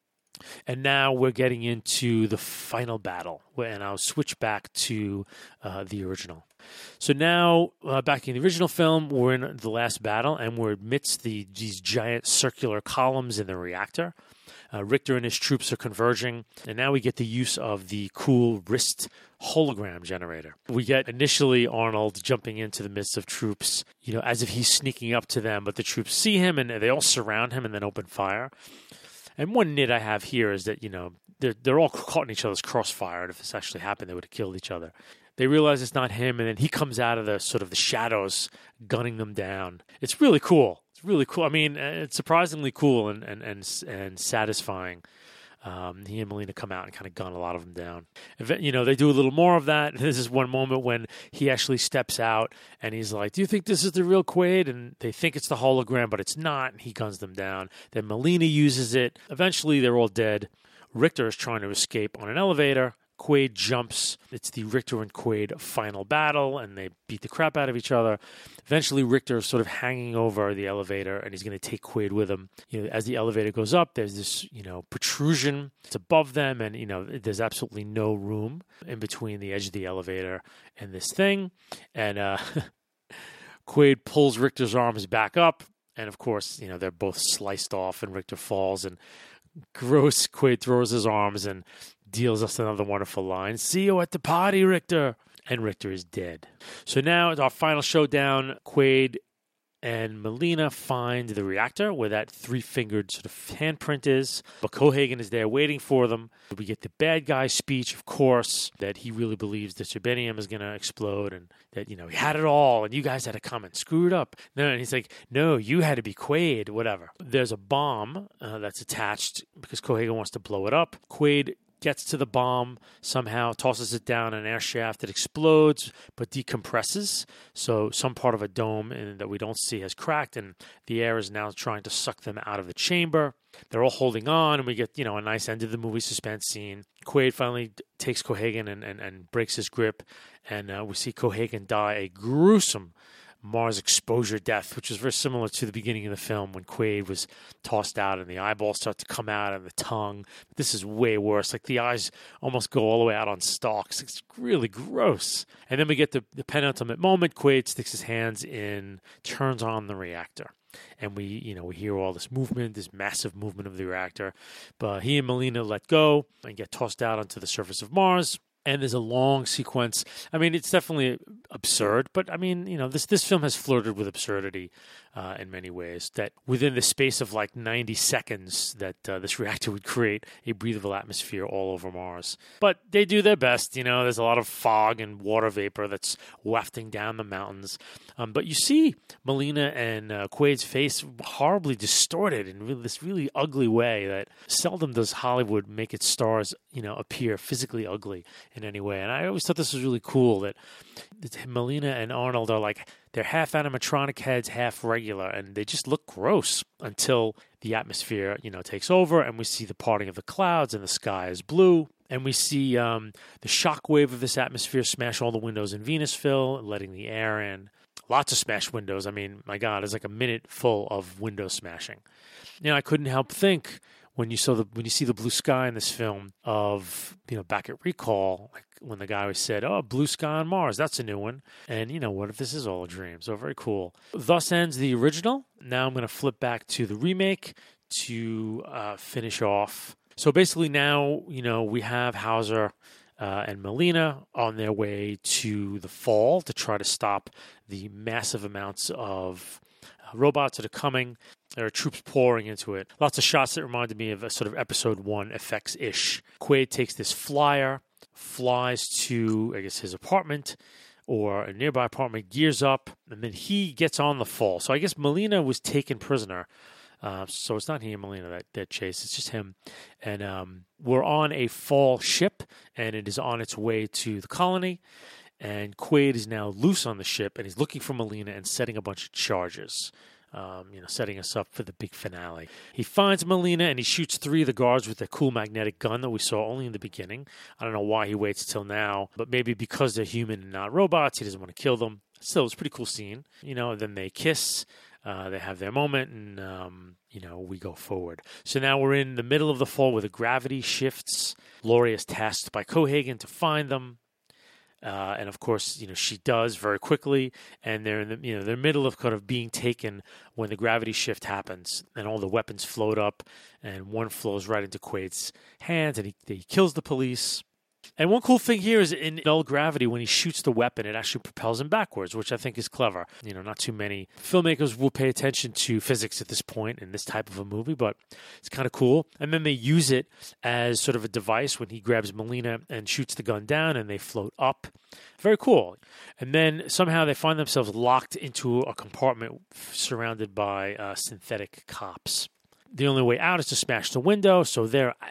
And now we're getting into the final battle, and I'll switch back to the original. So now, back in the original film, we're in the last battle, and we're amidst these giant circular columns in the reactor. Richter and his troops are converging, and now we get the use of the cool wrist hologram generator. We get initially Arnold jumping into the midst of troops, as if he's sneaking up to them, but the troops see him, and they all surround him and then open fire. And one nit I have here is that, they're all caught in each other's crossfire, and if this actually happened, they would have killed each other. They realize it's not him, and then he comes out of the shadows, gunning them down. It's really cool. It's really cool. I mean, it's surprisingly cool and satisfying. He and Melina come out and kind of gun a lot of them down. They do a little more of that. This is one moment when he actually steps out and he's like, "Do you think this is the real Quaid?" And they think it's the hologram, but it's not. And he guns them down. Then Melina uses it. Eventually, they're all dead. Richter is trying to escape on an elevator. Quaid jumps. It's the Richter and Quaid final battle, and they beat the crap out of each other. Eventually, Richter is sort of hanging over the elevator, and he's going to take Quaid with him. As the elevator goes up, there's this, protrusion. It's above them, and, there's absolutely no room in between the edge of the elevator and this thing. And Quaid pulls Richter's arms back up, and, of course, they're both sliced off, and Richter falls, and gross, Quaid throws his arms and deals us another wonderful line. "See you at the party, Richter." And Richter is dead. So now it's our final showdown. Quaid and Melina find the reactor where that three-fingered sort of handprint is. But Cohaagen is there waiting for them. We get the bad guy speech, of course, that he really believes the Turbinium is going to explode and that, he had it all and you guys had to come and screw it up. No, and he's like, "No, you had to be Quaid," whatever. There's a bomb that's attached because Cohaagen wants to blow it up. Quaid gets to the bomb, somehow tosses it down an air shaft. It explodes, but decompresses. So some part of a dome that we don't see has cracked, and the air is now trying to suck them out of the chamber. They're all holding on, and we get, a nice end of the movie suspense scene. Quaid finally takes Cohaagen and breaks his grip, and we see Cohaagen die a gruesome Mars exposure death, which was very similar to the beginning of the film when Quaid was tossed out and the eyeballs start to come out and the tongue. This is way worse. Like the eyes almost go all the way out on stalks. It's really gross. And then we get the penultimate moment. Quaid sticks his hands in, turns on the reactor. And we hear all this movement, this massive movement of the reactor. But he and Melina let go and get tossed out onto the surface of Mars. And there's a long sequence. I mean, it's definitely absurd, but I mean, this film has flirted with absurdity in many ways. That within the space of like 90 seconds, that this reactor would create a breathable atmosphere all over Mars. But they do their best. There's a lot of fog and water vapor that's wafting down the mountains. But you see Melina and Quaid's face horribly distorted in this really ugly way that seldom does Hollywood make its stars, appear physically ugly in any way. And I always thought this was really cool that Melina and Arnold are like, they're half animatronic heads, half regular, and they just look gross until the atmosphere, takes over and we see the parting of the clouds and the sky is blue. And we see the shock wave of this atmosphere smash all the windows in Venusville, letting the air in. Lots of smashed windows. I mean, my God, it's like a minute full of window smashing. I couldn't help think when you see the blue sky in this film of, back at Recall, like when the guy said, "Oh, blue sky on Mars, that's a new one." And what if this is all a dream? So very cool. Thus ends the original. Now I'm going to flip back to the remake to finish off. So basically now, we have Hauser and Melina on their way to the fall to try to stop the massive amounts of robots that are coming. There are troops pouring into it. Lots of shots that reminded me of a sort of episode 1 effects-ish. Quaid takes this flyer, flies to, I guess, his apartment or a nearby apartment, gears up, and then he gets on the fall. So I guess Melina was taken prisoner. So it's not he and Melina that chase. It's just him. And we're on a fall ship, and it is on its way to the colony. And Quaid is now loose on the ship, and he's looking for Melina and setting a bunch of charges, setting us up for the big finale. He finds Melina, and he shoots 3 of the guards with a cool magnetic gun that we saw only in the beginning. I don't know why he waits till now, but maybe because they're human and not robots, he doesn't want to kill them. Still, it's a pretty cool scene. Then they kiss. They have their moment, and, we go forward. So now we're in the middle of the fall where the gravity shifts. Laurie is tasked by Cohaagen to find them. And of course, she does very quickly, and they're in the middle of kind of being taken when the gravity shift happens, and all the weapons float up, and one flows right into Quaid's hands, and he kills the police. And one cool thing here is in null gravity, when he shoots the weapon, it actually propels him backwards, which I think is clever. Not too many filmmakers will pay attention to physics at this point in this type of a movie, but it's kind of cool. And then they use it as sort of a device when he grabs Melina and shoots the gun down, and they float up. Very cool. And then somehow they find themselves locked into a compartment surrounded by synthetic cops. the only way out is to smash the window. So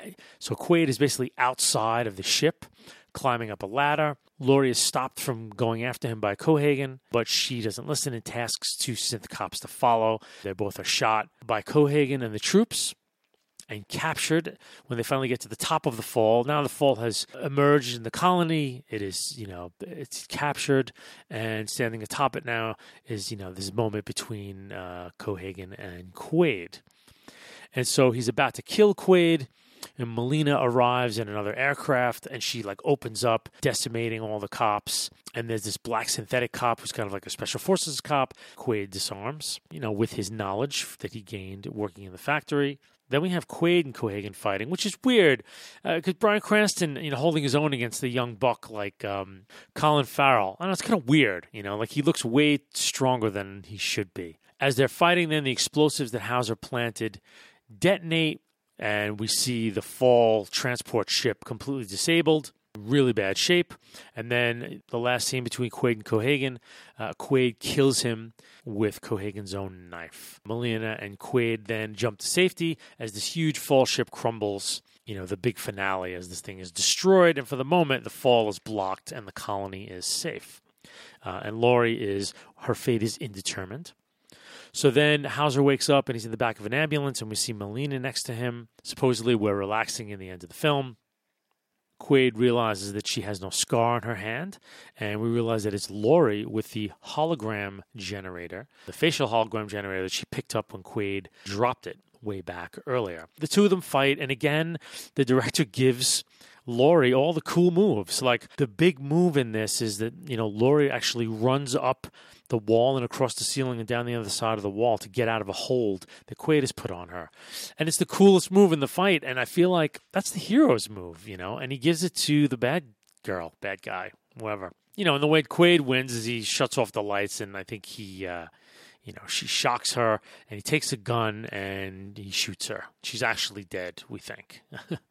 Quaid is basically outside of the ship, climbing up a ladder. Laurie is stopped from going after him by Cohaagen, but she doesn't listen and tasks two synth cops to follow. They both are shot by Cohaagen and the troops and captured when they finally get to the top of the fall. Now the fall has emerged in the colony. It is, it's captured, and standing atop it now is, this moment between Cohaagen and Quaid. And so he's about to kill Quaid, and Melina arrives in another aircraft, and she opens up, decimating all the cops. And there's this black synthetic cop who's kind of like a special forces cop. Quaid disarms, with his knowledge that he gained working in the factory. Then we have Quaid and Cohaagen fighting, which is weird because Bryan Cranston, holding his own against the young buck like Colin Farrell. I know it's kind of weird, he looks way stronger than he should be. As they're fighting, then the explosives that Hauser planted detonate, and we see the fall transport ship completely disabled, really bad shape. And then the last scene between Quaid and Cohaagen, Quaid kills him with Cohaagen's own knife. Melina and Quaid then jump to safety as this huge fall ship crumbles. The big finale as this thing is destroyed. And for the moment, the fall is blocked and the colony is safe. And Laurie her fate is indeterminate. So then Hauser wakes up and he's in the back of an ambulance, and we see Melina next to him. Supposedly we're relaxing in the end of the film. Quaid realizes that she has no scar on her hand, and we realize that it's Laurie with the hologram generator, the facial hologram generator that she picked up when Quaid dropped it way back earlier. The two of them fight, and again, the director gives Laurie all the cool moves. Like, the big move in this is that, Laurie actually runs up the wall and across the ceiling and down the other side of the wall to get out of a hold that Quaid has put on her. And it's the coolest move in the fight, and I feel like that's the hero's move, and he gives it to the bad guy, whoever. And the way Quaid wins is he shuts off the lights, and I think he, she shocks her, and he takes a gun and he shoots her. She's actually dead, we think.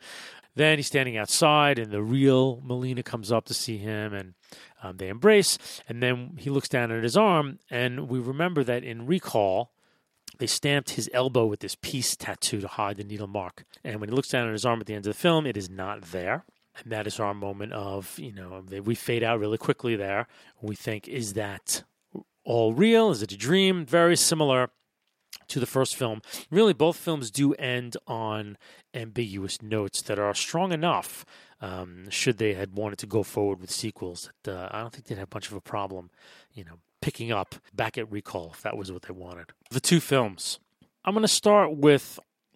Then he's standing outside, and the real Melina comes up to see him, and they embrace. And then he looks down at his arm, and we remember that in Recall, they stamped his elbow with this peace tattoo to hide the needle mark. And when he looks down at his arm at the end of the film, it is not there. And that is our moment of, we fade out really quickly there. We think, is that all real? Is it a dream? Very similar to the first film. Really, both films do end on ambiguous notes that are strong enough, should they had wanted to go forward with sequels, that I don't think they'd have much of a problem, picking up back at Recall if that was what they wanted. The two films. I'm going to start with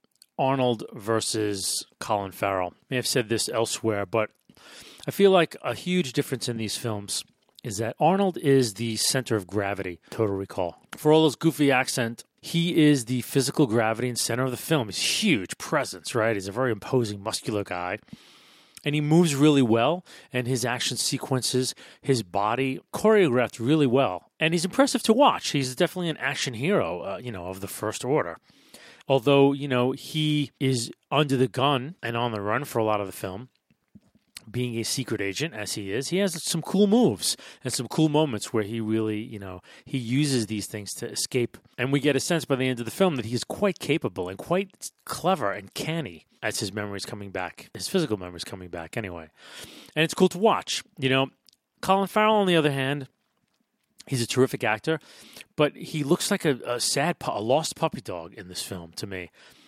Arnold versus Colin Farrell. I may have said this elsewhere, but I feel like a huge difference in these films is that Arnold is the center of gravity, Total Recall. For all his goofy accent, he is the physical gravity and center of the film. He's huge presence, right? He's a very imposing, muscular guy. And he moves really well, and his action sequences, his body, choreographed really well. And he's impressive to watch. He's definitely an action hero, of the first order. Although, he is under the gun and on the run for a lot of the film, being a secret agent, as he is, he has some cool moves and some cool moments where he really, he uses these things to escape. And we get a sense by the end of the film that he is quite capable and quite clever and canny as his memory's coming back, his physical memory's coming back anyway. And it's cool to watch. Colin Farrell, on the other hand, he's a terrific actor, but he looks like a lost puppy dog in this film to me.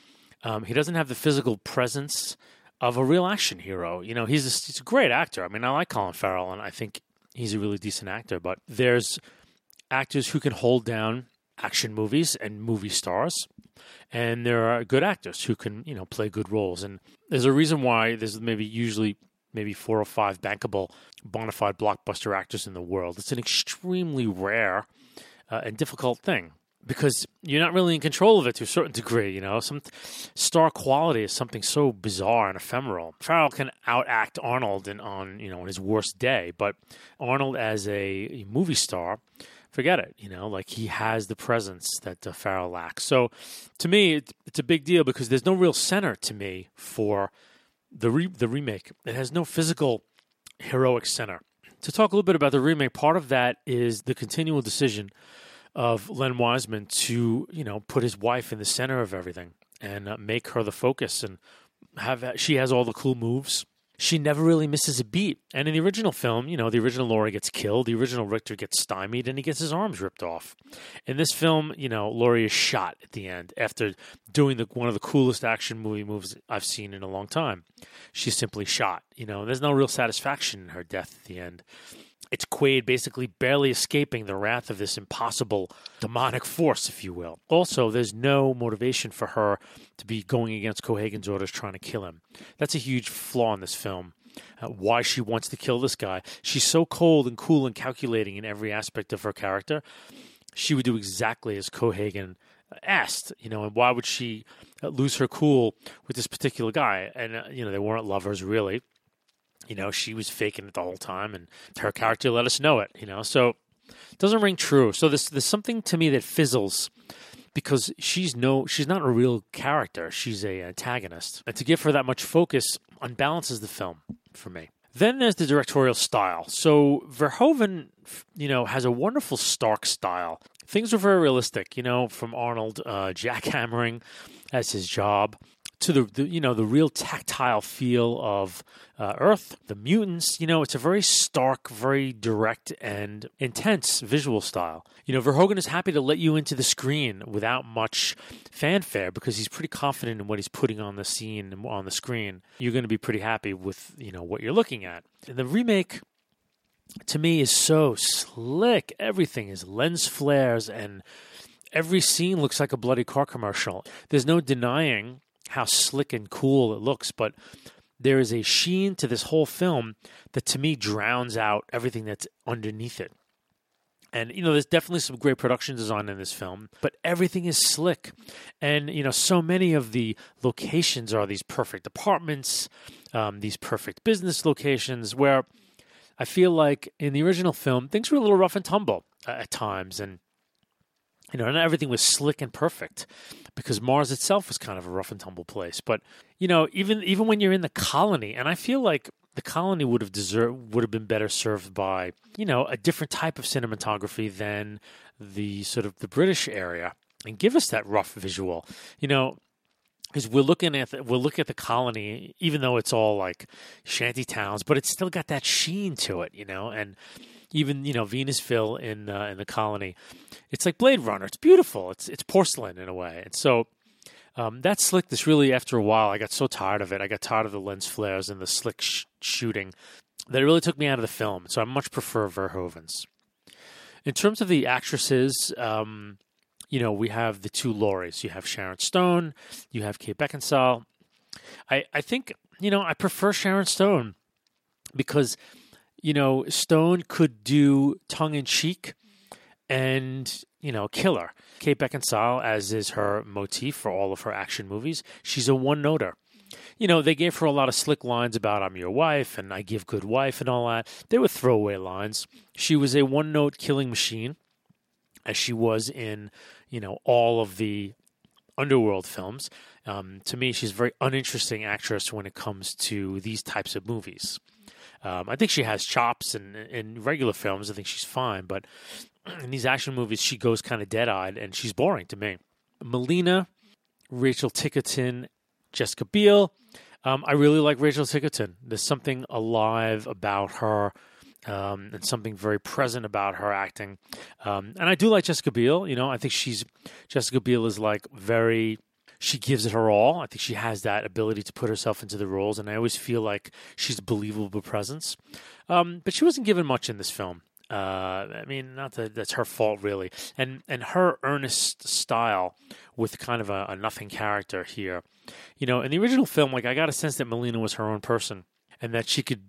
He doesn't have the physical presence of a real action hero. He's a great actor. I mean, I like Colin Farrell, and I think he's a really decent actor, but there's actors who can hold down action movies and movie stars, and there are good actors who can, play good roles. And there's a reason why there's usually 4 or 5 bankable, bona fide blockbuster actors in the world. It's an extremely rare and difficult thing, because you're not really in control of it to a certain degree, Some star quality is something so bizarre and ephemeral. Farrell can outact Arnold on his worst day, but Arnold as a movie star, forget it, he has the presence that Farrell lacks. So to me, it's a big deal because there's no real center to me for the remake. It has no physical heroic center. To talk a little bit about the remake, part of that is the continual decision of Len Wiseman to, put his wife in the center of everything. and make her the focus and she has all the cool moves. She never really misses a beat. And in the original film, the original Laurie gets killed, the original Richter gets stymied, and he gets his arms ripped off. In this film, Laurie is shot at the end after doing one of the coolest action moves I've seen in a long time. She's simply shot. There's no real satisfaction in her death at the end. It's Quaid basically barely escaping the wrath of this impossible demonic force, if you will. Also, there's no motivation for her to be going against Cohaagen's orders trying to kill him. That's a huge flaw in this film. Why she wants to kill this guy. She's so cold and cool and calculating in every aspect of her character. She would do exactly as Cohaagen asked, and why would she lose her cool with this particular guy? And, they weren't lovers, really. She was faking it the whole time, and her character let us know it, So it doesn't ring true. So there's something to me that fizzles because she's not a real character. She's an antagonist. And to give her that much focus unbalances the film for me. Then there's the directorial style. So Verhoeven, has a wonderful stark style. Things are very realistic, from Arnold jackhammering as his job to the real tactile feel of Earth, the mutants. It's a very stark, very direct, and intense visual style. Verhoeven is happy to let you into the screen without much fanfare because he's pretty confident in what he's putting on the scene, on the screen. You're going to be pretty happy with, what you're looking at. And the remake, to me, is so slick. Everything is lens flares, and every scene looks like a bloody car commercial. There's no denying how slick and cool it looks, but there is a sheen to this whole film that to me drowns out everything that's underneath it. And, there's definitely some great production design in this film, but everything is slick. And, so many of the locations are these perfect apartments, these perfect business locations where I feel like in the original film, things were a little rough and tumble at times. And, not everything was slick and perfect because Mars itself was kind of a rough and tumble place. But, even when you're in the colony, and I feel like the colony would have been better served by, a different type of cinematography than the sort of the British area and give us that rough visual, because we're looking at the colony, even though it's all like shanty towns, but it's still got that sheen to it, and even Venusville in the colony, it's like Blade Runner. It's beautiful. It's porcelain in a way, and so that slickness really, after a while, I got so tired of it. I got tired of the lens flares and the slick shooting that it really took me out of the film. So I much prefer Verhoeven's. In terms of the actresses, we have the two Lauries. You have Sharon Stone. You have Kate Beckinsale. I think, I prefer Sharon Stone because, Stone could do tongue-in-cheek and, kill her. Kate Beckinsale, as is her motif for all of her action movies, she's a one-noter. They gave her a lot of slick lines about I'm your wife and I give good wife and all that. They were throwaway lines. She was a one-note killing machine, as she was in, all of the Underworld films. To me, she's a very uninteresting actress when it comes to these types of movies. I think she has chops in regular films. I think she's fine, but in these action movies, she goes kind of dead-eyed, and she's boring to me. Melina, Rachel Ticotin, Jessica Biel. I really like Rachel Ticotin. There's something alive about her, and something very present about her acting. And I do like Jessica Biel. I think Jessica Biel is like she gives it her all. I think she has that ability to put herself into the roles, and I always feel like she's a believable presence. But she wasn't given much in this film. Not that that's her fault, really. And her earnest style with kind of a nothing character here. In the original film, I got a sense that Melina was her own person and that she could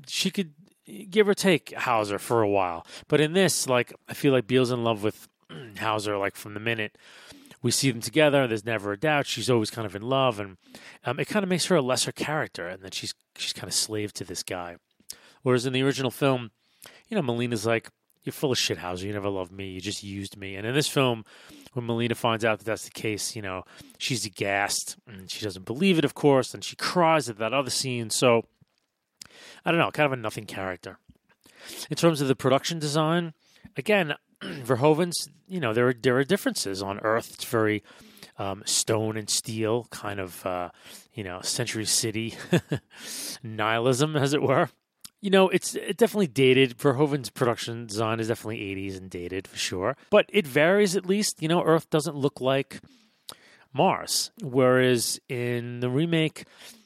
give or take Hauser for a while. But in this, I feel like Biel's in love with Hauser, from the minute we see them together. There's never a doubt. She's always kind of in love, and it kind of makes her a lesser character, and that she's kind of slave to this guy. Whereas in the original film, Melina's like, you're full of shit, Hauser. You never loved me. You just used me. And in this film, when Melina finds out that that's the case, she's aghast, and she doesn't believe it, of course, and she cries at that other scene. So, I don't know, kind of a nothing character. In terms of the production design, again, Verhoeven's, there are differences. On Earth, it's very stone and steel kind of, Century City nihilism, as it were. It's definitely dated. Verhoeven's production design is definitely 80s and dated for sure. But it varies at least. Earth doesn't look like Mars. Whereas in the remake,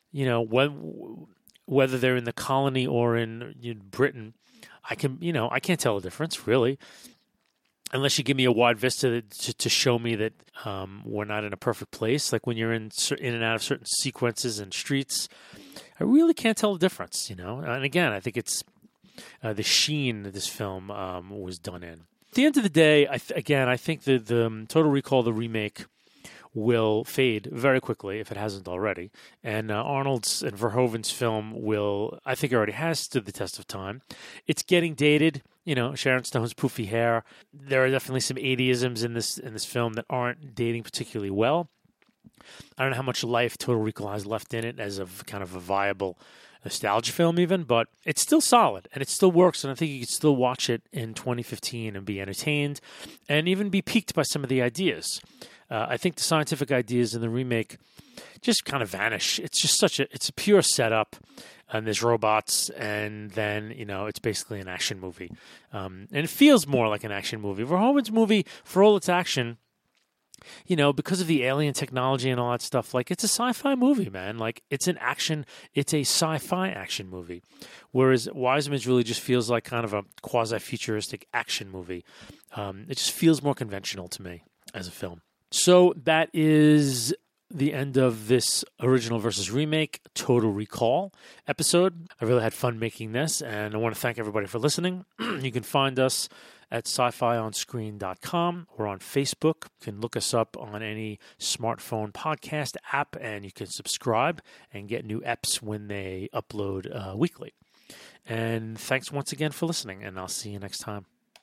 whether they're in the colony or in Britain, I can't tell the difference really. Unless you give me a wide vista to show me that we're not in a perfect place. Like when you're in and out of certain sequences and streets, I really can't tell the difference, And again, I think it's the sheen that this film was done in. At the end of the day, I think that the Total Recall, the remake, will fade very quickly if it hasn't already. And Arnold's and Verhoeven's film I think already has stood the test of time. It's getting dated. Sharon Stone's poofy hair. There are definitely some 80isms in this film that aren't dating particularly well. I don't know how much life Total Recall has left in it as a kind of a viable nostalgia film even, but it's still solid and it still works, and I think you could still watch it in 2015 and be entertained and even be piqued by some of the ideas. I think the scientific ideas in the remake just kind of vanish. It's just it's a pure setup, and there's robots, and then, it's basically an action movie. And it feels more like an action movie. Verhoeven's movie, for all its action, because of the alien technology and all that stuff, like, it's a sci-fi movie, man. Like, it's a sci-fi action movie. Whereas Wiseman's really just feels like kind of a quasi-futuristic action movie. It just feels more conventional to me as a film. So that is the end of this original versus remake Total Recall episode. I really had fun making this, and I want to thank everybody for listening. You can find us at sci-fionscreen.com. We're on Facebook. You can look us up on any smartphone podcast app, and you can subscribe and get new eps when they upload weekly. And thanks once again for listening, and I'll see you next time.